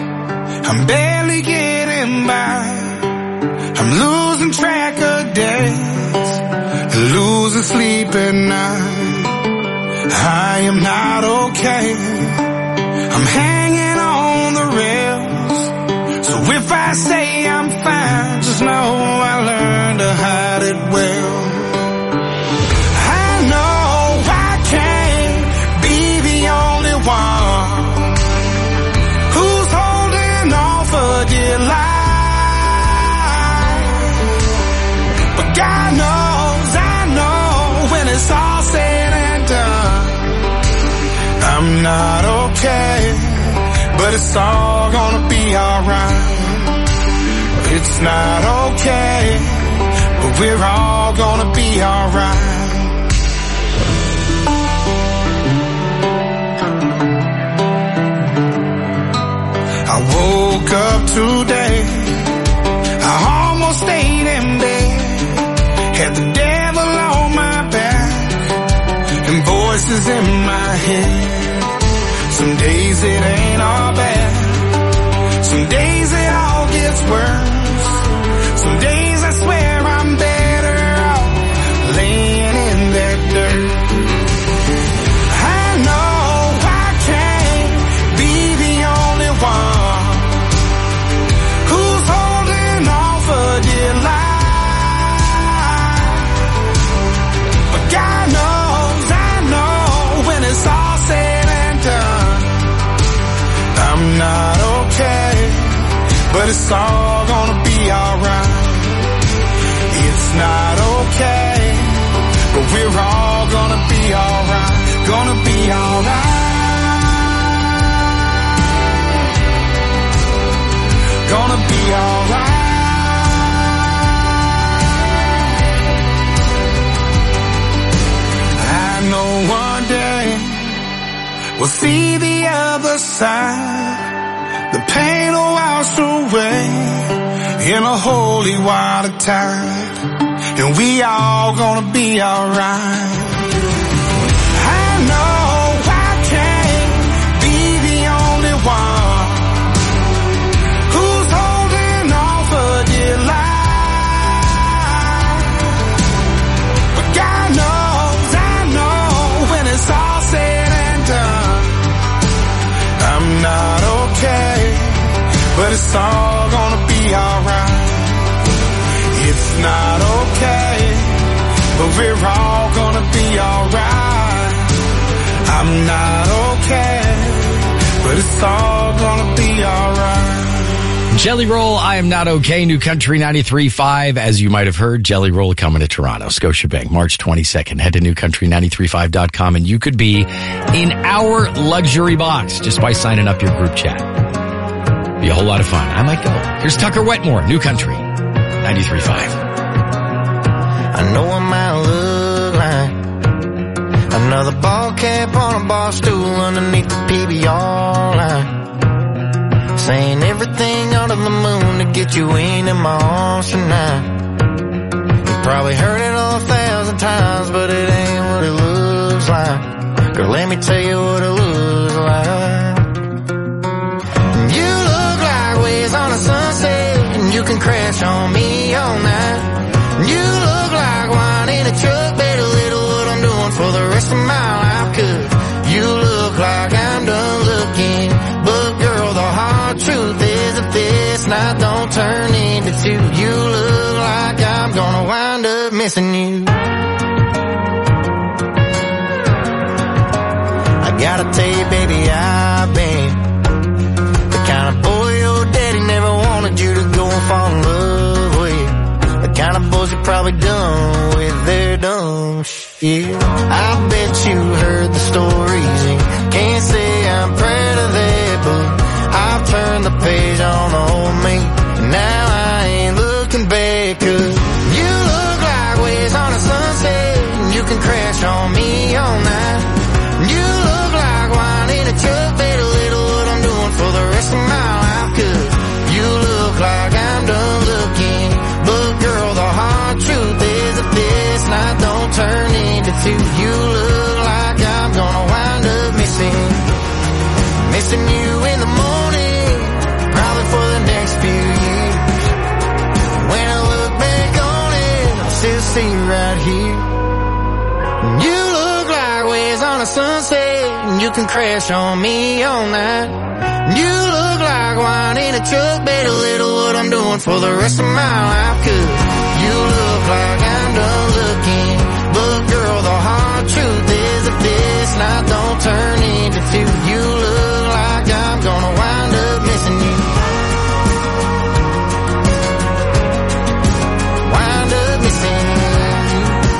I'm barely getting by. I'm losing track of days, losing sleep at night. I am not okay. I'm hanging on the rails. So if I say I'm fine, just know I learned to hide it well. I know I can't be the only one who's holding on for dear life. God knows, I know, when it's all said and done, I'm not okay, but it's all gonna be alright. It's not okay, but we're all gonna be alright. I woke up today, I almost stayed in bed. Had the devil on my back and voices in my head. Some days it ain't all bad. Some days it all gets worse. Some days I swear I'm better off laying in that dirt. I know I can't be the only one who's holding on for dear life. God knows, I know, when it's all said and done, I'm not okay, but it's all gonna be alright. It's not okay, but we're all gonna be alright, gonna be alright, gonna be alright. I know one day we'll see the other side. The pain will wash away in a holy water tide, and we all gonna be alright. I know I can't be the only one who's holding on for dear life, but God knows, it's all said and done, I'm not okay, but it's all gonna be alright. It's not okay, but we're all gonna be alright. I'm not okay, but but it's all gonna be alright. Jelly Roll, I Am Not Okay, New Country ninety-three point five. As you might have heard, Jelly Roll coming to Toronto, Scotiabank, March twenty-second. Head to new country ninety-three point five dot com and you could be in our luxury box just by signing up your group chat. Be a whole lot of fun. I might go. Here's Tucker Wetmore, New Country ninety-three point five. I know I might look like another ball cap on a bar stool underneath the P B R line, saying everything under the moon to get you in in my arms tonight. You probably heard it all a thousand times, but it ain't what it looks like. Girl, let me tell you what it looks like. You look like waves on a sunset, and you can crash on me all night. You look like wine in a truck, better little what I'm doing for the rest of my life. Cause you look like I'm done looking, but girl, the hard truth is if this night don't turn into two, you look like I'm gonna wind up missing you. I gotta tell you, baby, I've been the kind of boy your daddy never wanted you to go and fall in love with. The kind of boys you probably done with their dumb shit. I bet you heard the stories and can't say I'm proud of that, but I've turned the page on the old me, and now I ain't looking back. Cause you look like waves on a sunset, and you can crash on me all night. You look like wine in a truck, better little what I'm doing for the rest of my life. Cause you look like I'm done looking, but girl, the hard truth is if this night don't turn into two, you look like I'm gonna wind up missing, missing you in the morning, probably for the next few years. When I look back on it, I'll still see you right here. You look like waves on a sunset, and you can crash on me all night. You look like wine in a truck, better little what I'm doing for the rest of my life. Cause you look like I'm done looking, but girl, the hard truth is if this night don't turn into two, you look like I'm gonna wind up missing you. Wind up missing you.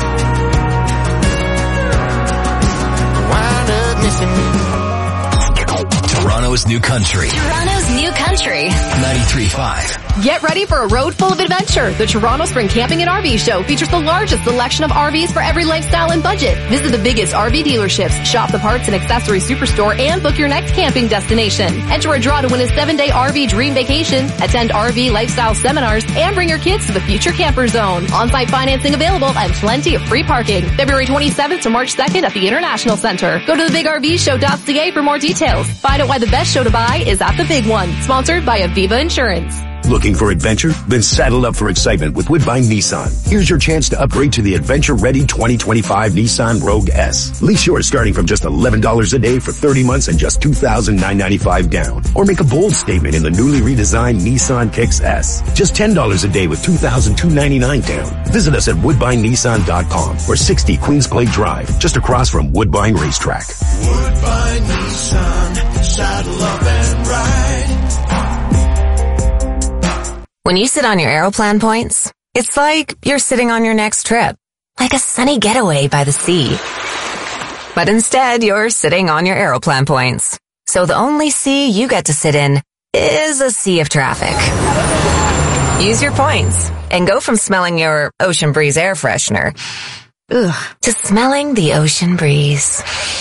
Wind up missing you. Toronto's New Country. Toronto's New Country ninety-three point five. Get ready for a road full of adventure. The Toronto Spring Camping and R V Show features the largest selection of R Vs for every lifestyle and budget. Visit the biggest R V dealerships, shop the parts and accessories superstore, and book your next camping destination. Enter a draw to win a seven-day R V dream vacation, attend R V lifestyle seminars, and bring your kids to the Future Camper Zone. On-site financing available and plenty of free parking. February twenty-seventh to March second at the International Center. Go to the big R V show dot c a for more details. Find out why the best show to buy is at the Big One. Sponsored by Aviva Insurance. Looking for adventure? Then saddle up for excitement with Woodbine Nissan. Here's your chance to upgrade to the adventure-ready twenty twenty-five Nissan Rogue S. Lease yours starting from just eleven dollars a day for thirty months and just two thousand nine hundred ninety-five dollars down. Or make a bold statement in the newly redesigned Nissan Kicks S. Just ten dollars a day with two thousand two hundred ninety-nine dollars down. Visit us at woodbine nissan dot com or sixty Queens Clay Drive, just across from Woodbine Racetrack. Woodbine Nissan, saddle up and ride. When you sit on your Aeroplan points, it's like you're sitting on your next trip, like a sunny getaway by the sea. But instead, you're sitting on your Aeroplan points. So the only sea you get to sit in is a sea of traffic. Use your points and go from smelling your Ocean Breeze air freshener, ugh, to smelling the ocean breeze.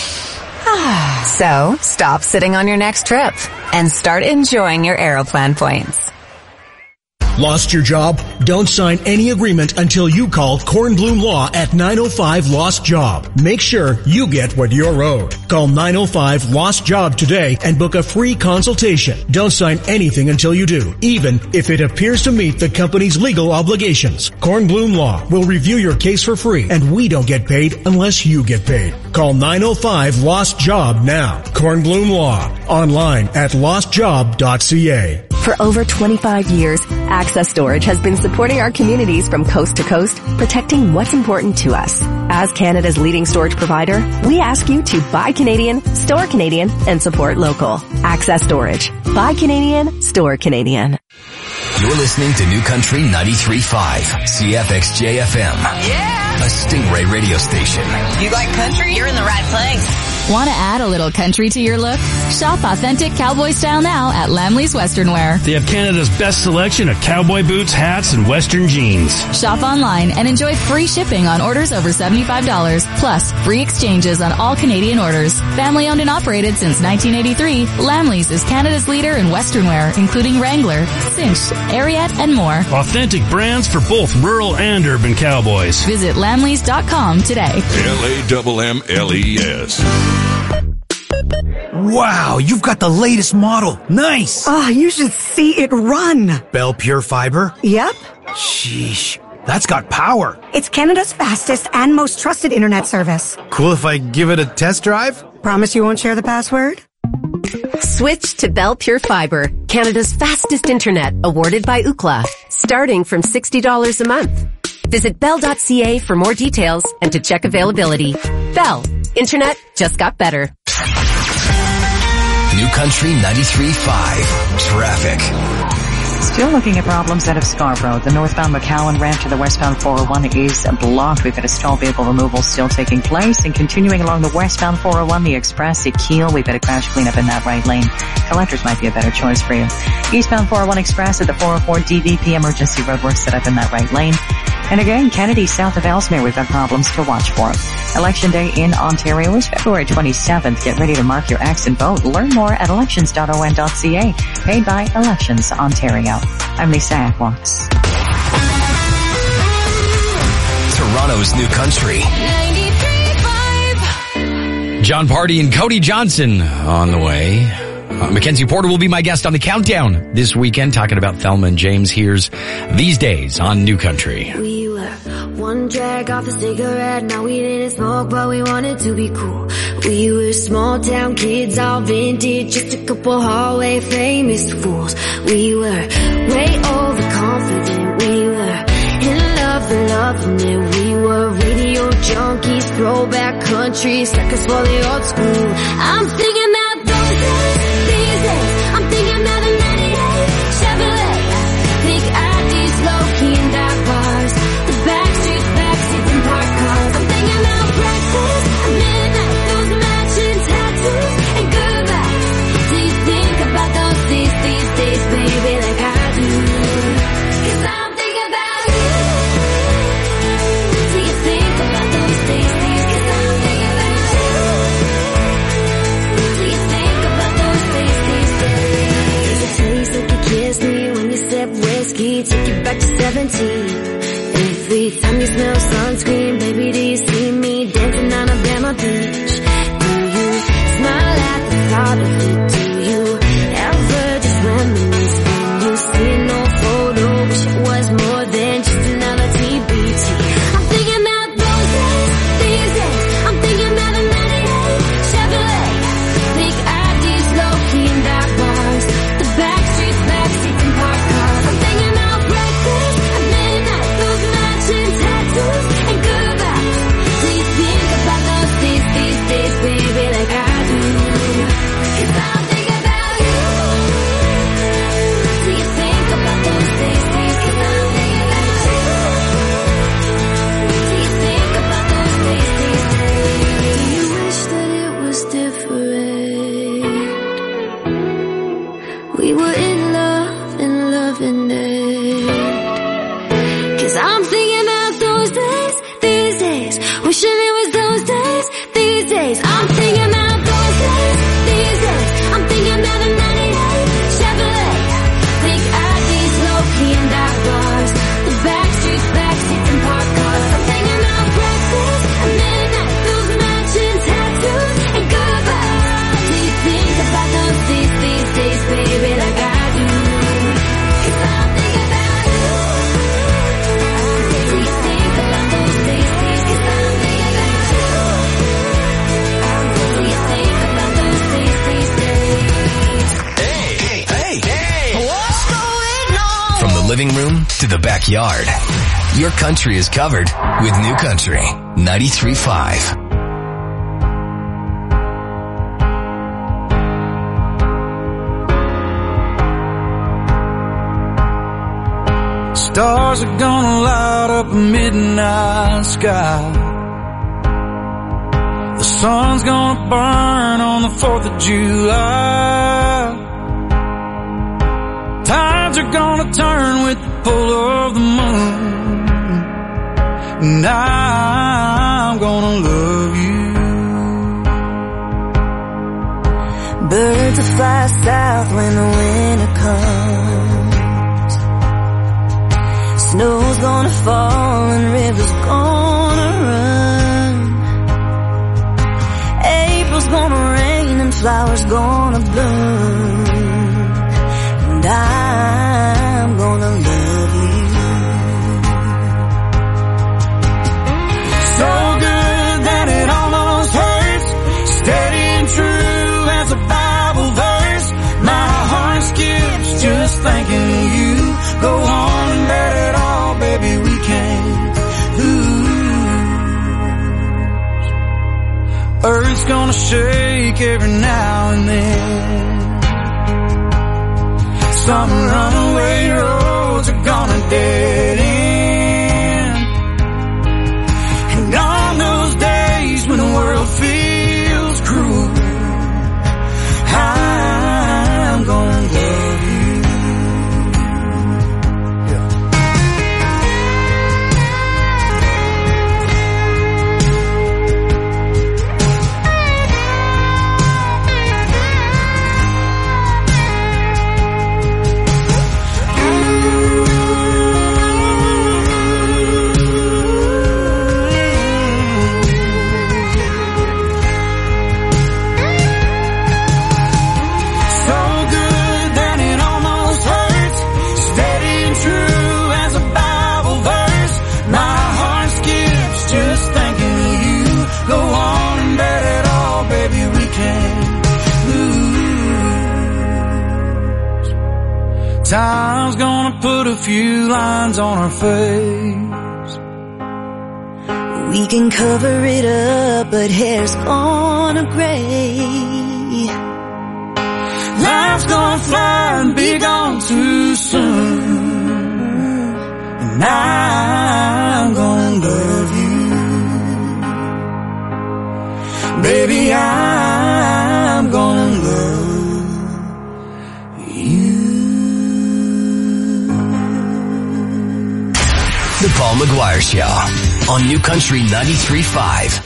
So stop sitting on your next trip and start enjoying your Aeroplan points. Lost your job? Don't sign any agreement until you call Kornblum Law at nine oh five Lost Job. Make sure you get what you're owed. Call nine oh five Lost Job today and book a free consultation. Don't sign anything until you do, even if it appears to meet the company's legal obligations. Kornblum Law will review your case for free, and we don't get paid unless you get paid. Call nine oh five Lost Job now. Kornblum Law. Online at lost job dot c a. For over twenty-five years, Access Storage has been supporting our communities from coast to coast, protecting what's important to us. As Canada's leading storage provider, we ask you to buy Canadian, store Canadian, and support local. Access Storage. Buy Canadian, store Canadian. You're listening to New Country ninety-three point five, C F X J F M. Yeah! A Stingray radio station. You like country? You're in the right place. Want to add a little country to your look? Shop authentic cowboy style now at Lamley's Western Wear. They have Canada's best selection of cowboy boots, hats, and Western jeans. Shop online and enjoy free shipping on orders over seventy-five dollars, plus free exchanges on all Canadian orders. Family owned and operated since nineteen eighty-three, Lamley's is Canada's leader in Western wear, including Wrangler, Cinch, Ariat, and more. Authentic brands for both rural and urban cowboys. Visit lamleys dot com today. L A M M L E S. Wow, you've got the latest model. Nice. Oh, you should see it run. Bell Pure Fiber? Yep. Sheesh, that's got power. It's Canada's fastest and most trusted internet service. Cool if I give it a test drive? Promise you won't share the password? Switch to Bell Pure Fiber, Canada's fastest internet, awarded by Ookla, starting from sixty dollars a month. Visit bell dot c a for more details and to check availability. Bell, internet just got better. New Country ninety-three point five, traffic. Still looking at problems out of Scarborough. The northbound McCowan ramp to the westbound four oh one is blocked. We've got a stall vehicle removal still taking place. And continuing along the westbound four oh one, the express at Kiel, we've got a crash cleanup in that right lane. Collectors might be a better choice for you. Eastbound four oh one express at the four oh four D V P emergency roadwork set up in that right lane. And again, Kennedy south of Ellesmere, we've got problems to watch for. Election day in Ontario is February twenty-seventh. Get ready to mark your X and vote. Learn more at elections dot o n dot c a. Paid by Elections Ontario. I'm Lisa Atwatts. Toronto's New Country. John Party and Cody Johnson on the way. Uh, Mackenzie Porter will be my guest on the Countdown this weekend, talking about Thelma and James. Here's These Days on New Country. We were one drag off a cigarette, now we didn't smoke, but we wanted to be cool. We were small town kids, all vintage, just a couple hallway famous fools. We were way overconfident, we were in love and loving it. We were radio junkies, throwback country, suckers for the old school. I'm thinking about those days. These days, I'm thinking about a ninety-eight Chevrolet. Think I Ds, low-key and dark bars. The backstreets, backseats and parked cars. I'm thinking about breakfast at midnight, those matching tattoos and goodbyes. Do you think about those days, these days, baby, like I do? 'Cause I'm thinking about you. Do you think about those days, these days? 'Cause I'm thinking about you. Do you think about those days, these days? Does it taste like you kissed me when you sip whiskey? Take you back to seventeen. Every time you smell sunscreen, baby, do you see me dancing on a Bama beach? Do you smile at the thought of it? Do you ever just reminisce when you see an old photo? Wish it was more than just another T B T. I'm thinking about those days, these days. I'm thinking about a ninety-eight Chevrolet. Think I Ds, low-key and dark bars. The backstreets, backseats and parked cars. I'm thinking about breakfast at midnight, those matching tattoos and goodbyes. Do you think about those days, these days, baby, like I do? 'Cause I'm thinking about you. Do you think about those days, days? 'Cause I'm thinking about you. Do you think about those days, these days? Do you wish that it was different? We were in love and loving it. 'Cause I'm thinking about those days, these days. Wishing it was those days, these days. I'm thinking about those days, these days. I'm thinking about a ninety-eight Chevrolet. Think I Ds, low-key and dark bars. The backstreets, backseats and parked cars. I'm thinking about breakfast at midnight, those matching tattoos and goodbyes. Do you think about those days, these days, baby, like I do? 'Cause I'm thinking about you. Do you think about those days, days? 'Cause I'm thinking about you. Do you think about those days, these days? Hey, hey, hey! What's going on? From the living room to the backyard, your country is covered with New Country ninety-three point five. Stars are gonna light up a midnight sky. The sun's gonna burn on the fourth of July. Tides are gonna turn with the pull of the moon. And I'm gonna love you. Birds will fly south when the winter comes. Snow's gonna fall and rivers gonna run. April's gonna rain and flowers gonna bloom. And I'm gonna love you. So good that it almost hurts. Steady and true as a Bible verse. My heart skips just thinking of you. Go on and let it all, baby, we can't lose. Earth's gonna shake every now and then. Some runaway roads are gonna dead end. And on those days when the world feels cruel, I'm gonna love you. Time's gonna put a few lines on our face. We can cover it up, but hair's gonna gray. Life's gonna fly and be gone too soon. And I'm gonna love you. Baby, I'm gonna love you. The Paul McGuire Show on New Country ninety-three point five.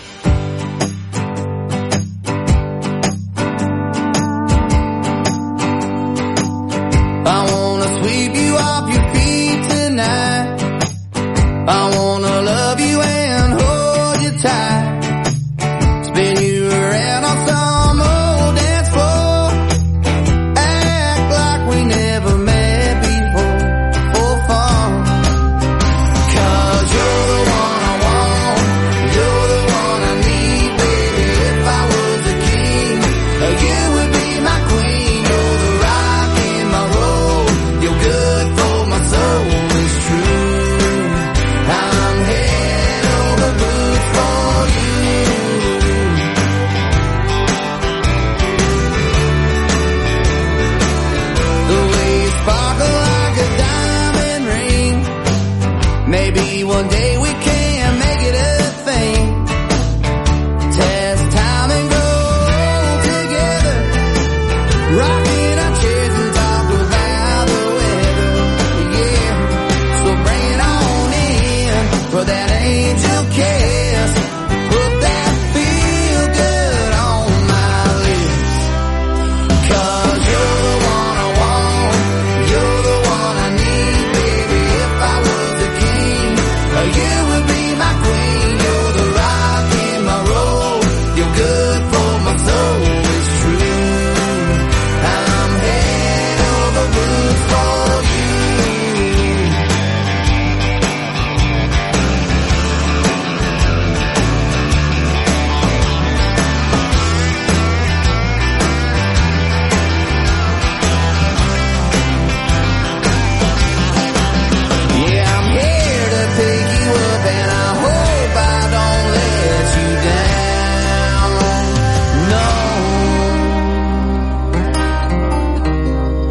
I wanna sweep you off your feet tonight. I wanna love you and hold you tight. Spin you around on some old dance floor. Act like we never met before for fun. Cause you're the one I want, you're the one I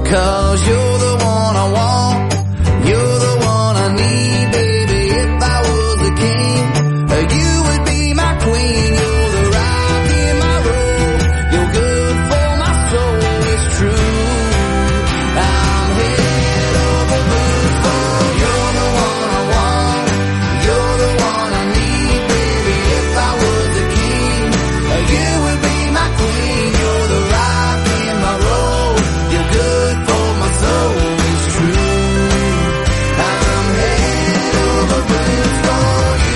'cause you're the one I want, you're the one I need, baby. If I was a king, you would be my queen. You're the rock in my road, you're good for my soul, it's true. I'm head over boots for you're the one I want, you're the one I need, baby. If I was a king, you would be my queen. You're the rock in my road, you're good for my soul, it's true. I'm head over boots for you.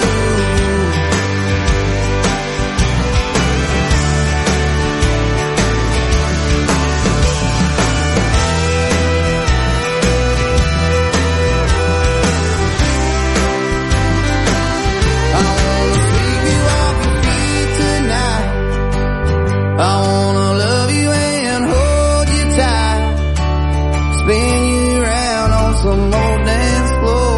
I wanna sweep you off your feet tonight. I wanna love you and hold you tight. Spin you around on some old dance floor.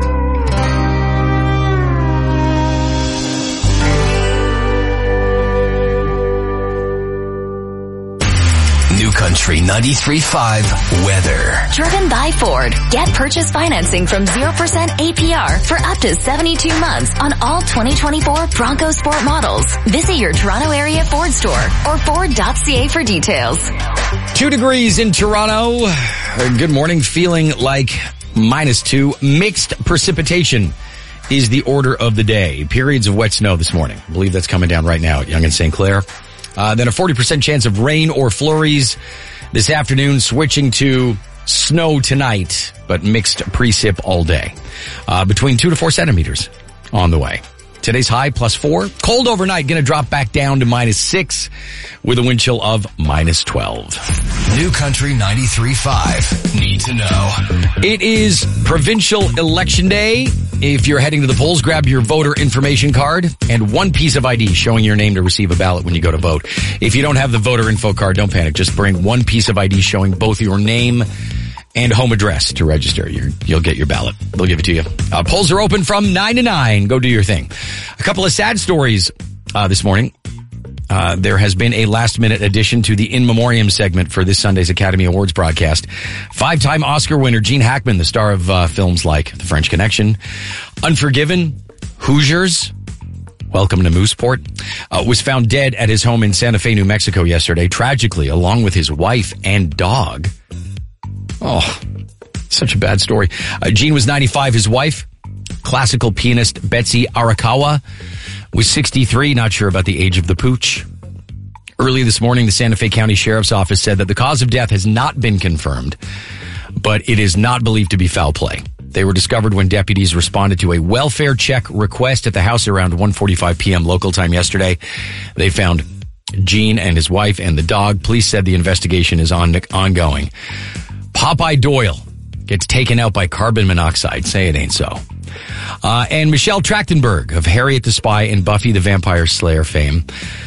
New Country ninety-three point five weather. Driven by Ford. Get purchase financing from zero percent A P R for up to seventy-two months on all twenty twenty-four Bronco Sport models. Visit your Toronto area Ford store or Ford dot C A for details. Two degrees in Toronto. Good morning. Feeling like minus two. Mixed precipitation is the order of the day. Periods of wet snow this morning. I believe that's coming down right now at Yonge and Saint Clair. Uh, then a forty percent chance of rain or flurries this afternoon, switching to snow tonight, but mixed precip all day. Uh, between two to four centimeters on the way. Today's high plus four. Cold overnight, gonna drop back down to minus six with a wind chill of minus twelve. New Country ninety-three point five. Need to know. It is provincial election day. If you're heading to the polls, grab your voter information card and one piece of I D showing your name to receive a ballot when you go to vote. If you don't have the voter info card, don't panic. Just bring one piece of I D showing both your name and home address to register. You're, you'll get your ballot. They'll give it to you. Uh, polls are open from nine to nine. Go do your thing. A couple of sad stories uh, this morning. Uh, there has been a last-minute addition to the In Memoriam segment for this Sunday's Academy Awards broadcast. Five-time Oscar winner Gene Hackman, the star of uh, films like The French Connection, Unforgiven, Hoosiers, Welcome to Mooseport, uh, was found dead at his home in Santa Fe, New Mexico yesterday, tragically, along with his wife and dog. Oh, such a bad story. Uh, Gene was ninety-five. His wife, classical pianist Betsy Arakawa, was sixty-three. Not sure about the age of the pooch. Early this morning, the Santa Fe County Sheriff's Office said that the cause of death has not been confirmed, but it is not believed to be foul play. They were discovered when deputies responded to a welfare check request at the house around one forty-five p.m. local time yesterday. They found Gene and his wife and the dog. Police said the investigation is on ongoing. Popeye Doyle gets taken out by carbon monoxide. Say it ain't so. Uh, and Michelle Trachtenberg of Harriet the Spy and Buffy the Vampire Slayer fame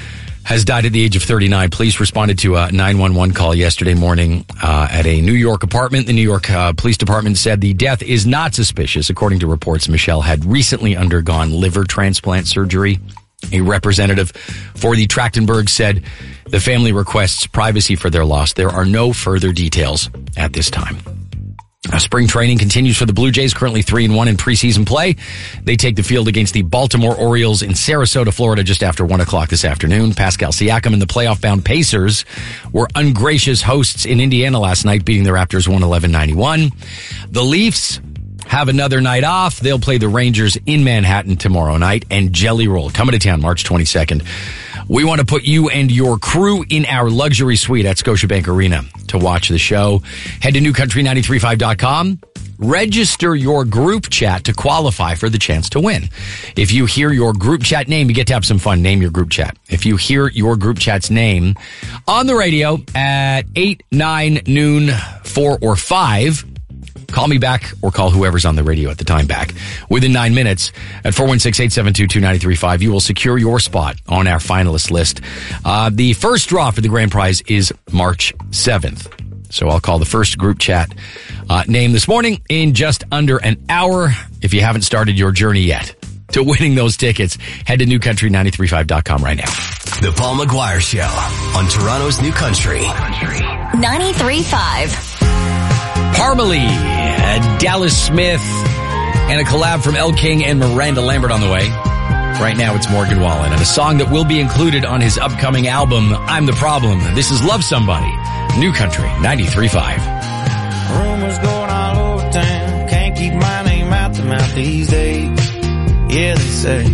has died at the age of thirty-nine. Police responded to a nine one one call yesterday morning uh, at a New York apartment. The New York uh, Police Department said the death is not suspicious. According to reports, Michelle had recently undergone liver transplant surgery. A representative for the Trachtenberg said the family requests privacy for their loss. There are no further details at this time. Uh, spring training continues for the Blue Jays, currently three and one in preseason play. They take the field against the Baltimore Orioles in Sarasota, Florida, just after one o'clock this afternoon. Pascal Siakam and the playoff-bound Pacers were ungracious hosts in Indiana last night, beating the Raptors one eleven ninety-one. The Leafs have another night off. They'll play the Rangers in Manhattan tomorrow night, and Jelly Roll coming to town March twenty-second. We want to put you and your crew in our luxury suite at Scotiabank Arena to watch the show. Head to new country nine three five dot com. Register your group chat to qualify for the chance to win. If you hear your group chat name, you get to have some fun. Name your group chat. If you hear your group chat's name on the radio at eight, nine, noon, four, or five, call me back or call whoever's on the radio at the time back within nine minutes at four one six, eight seven two, two nine three five. You will secure your spot on our finalist list. Uh, the first draw for the grand prize is March seventh. So I'll call the first group chat uh, name this morning in just under an hour. If you haven't started your journey yet to winning those tickets, head to new country nine three five dot com right now. The Paul McGuire Show on Toronto's New Country. ninety-three point five. Parmalee, uh, Dallas Smith, and a collab from Elle King and Miranda Lambert on the way. Right now it's Morgan Wallen and a song that will be included on his upcoming album, I'm the Problem. This is Love Somebody, New Country, ninety-three point five. Rumors going all over town. Can't keep my name out the mouth these days. Yeah, they say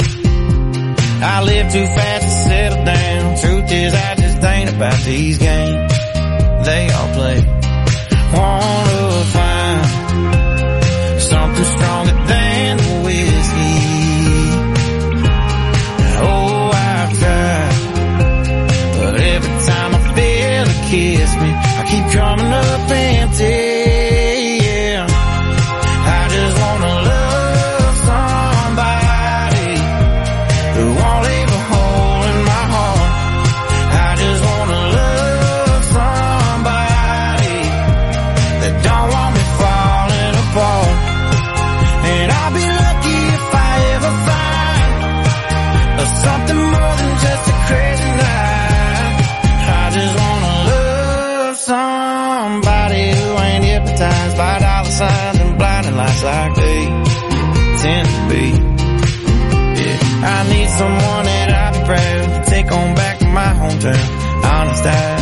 I live too fast to settle down. Truth is, I just ain't about these games they all play. Wanna find something stronger than the whiskey. Oh, I've tried, but every time I feel it kiss me, I keep coming up empty. Yeah, I just wanna love somebody who won't leave a hole in my heart. I just wanna love somebody that don't want me falling apart. And I'll be lucky if I ever find something more than just a crazy night. I just wanna love somebody who ain't hypnotized by dollar signs and blinding lights like they tend to be. Yeah, I need someone that I'll be proud to take on back to my hometown. Honest, I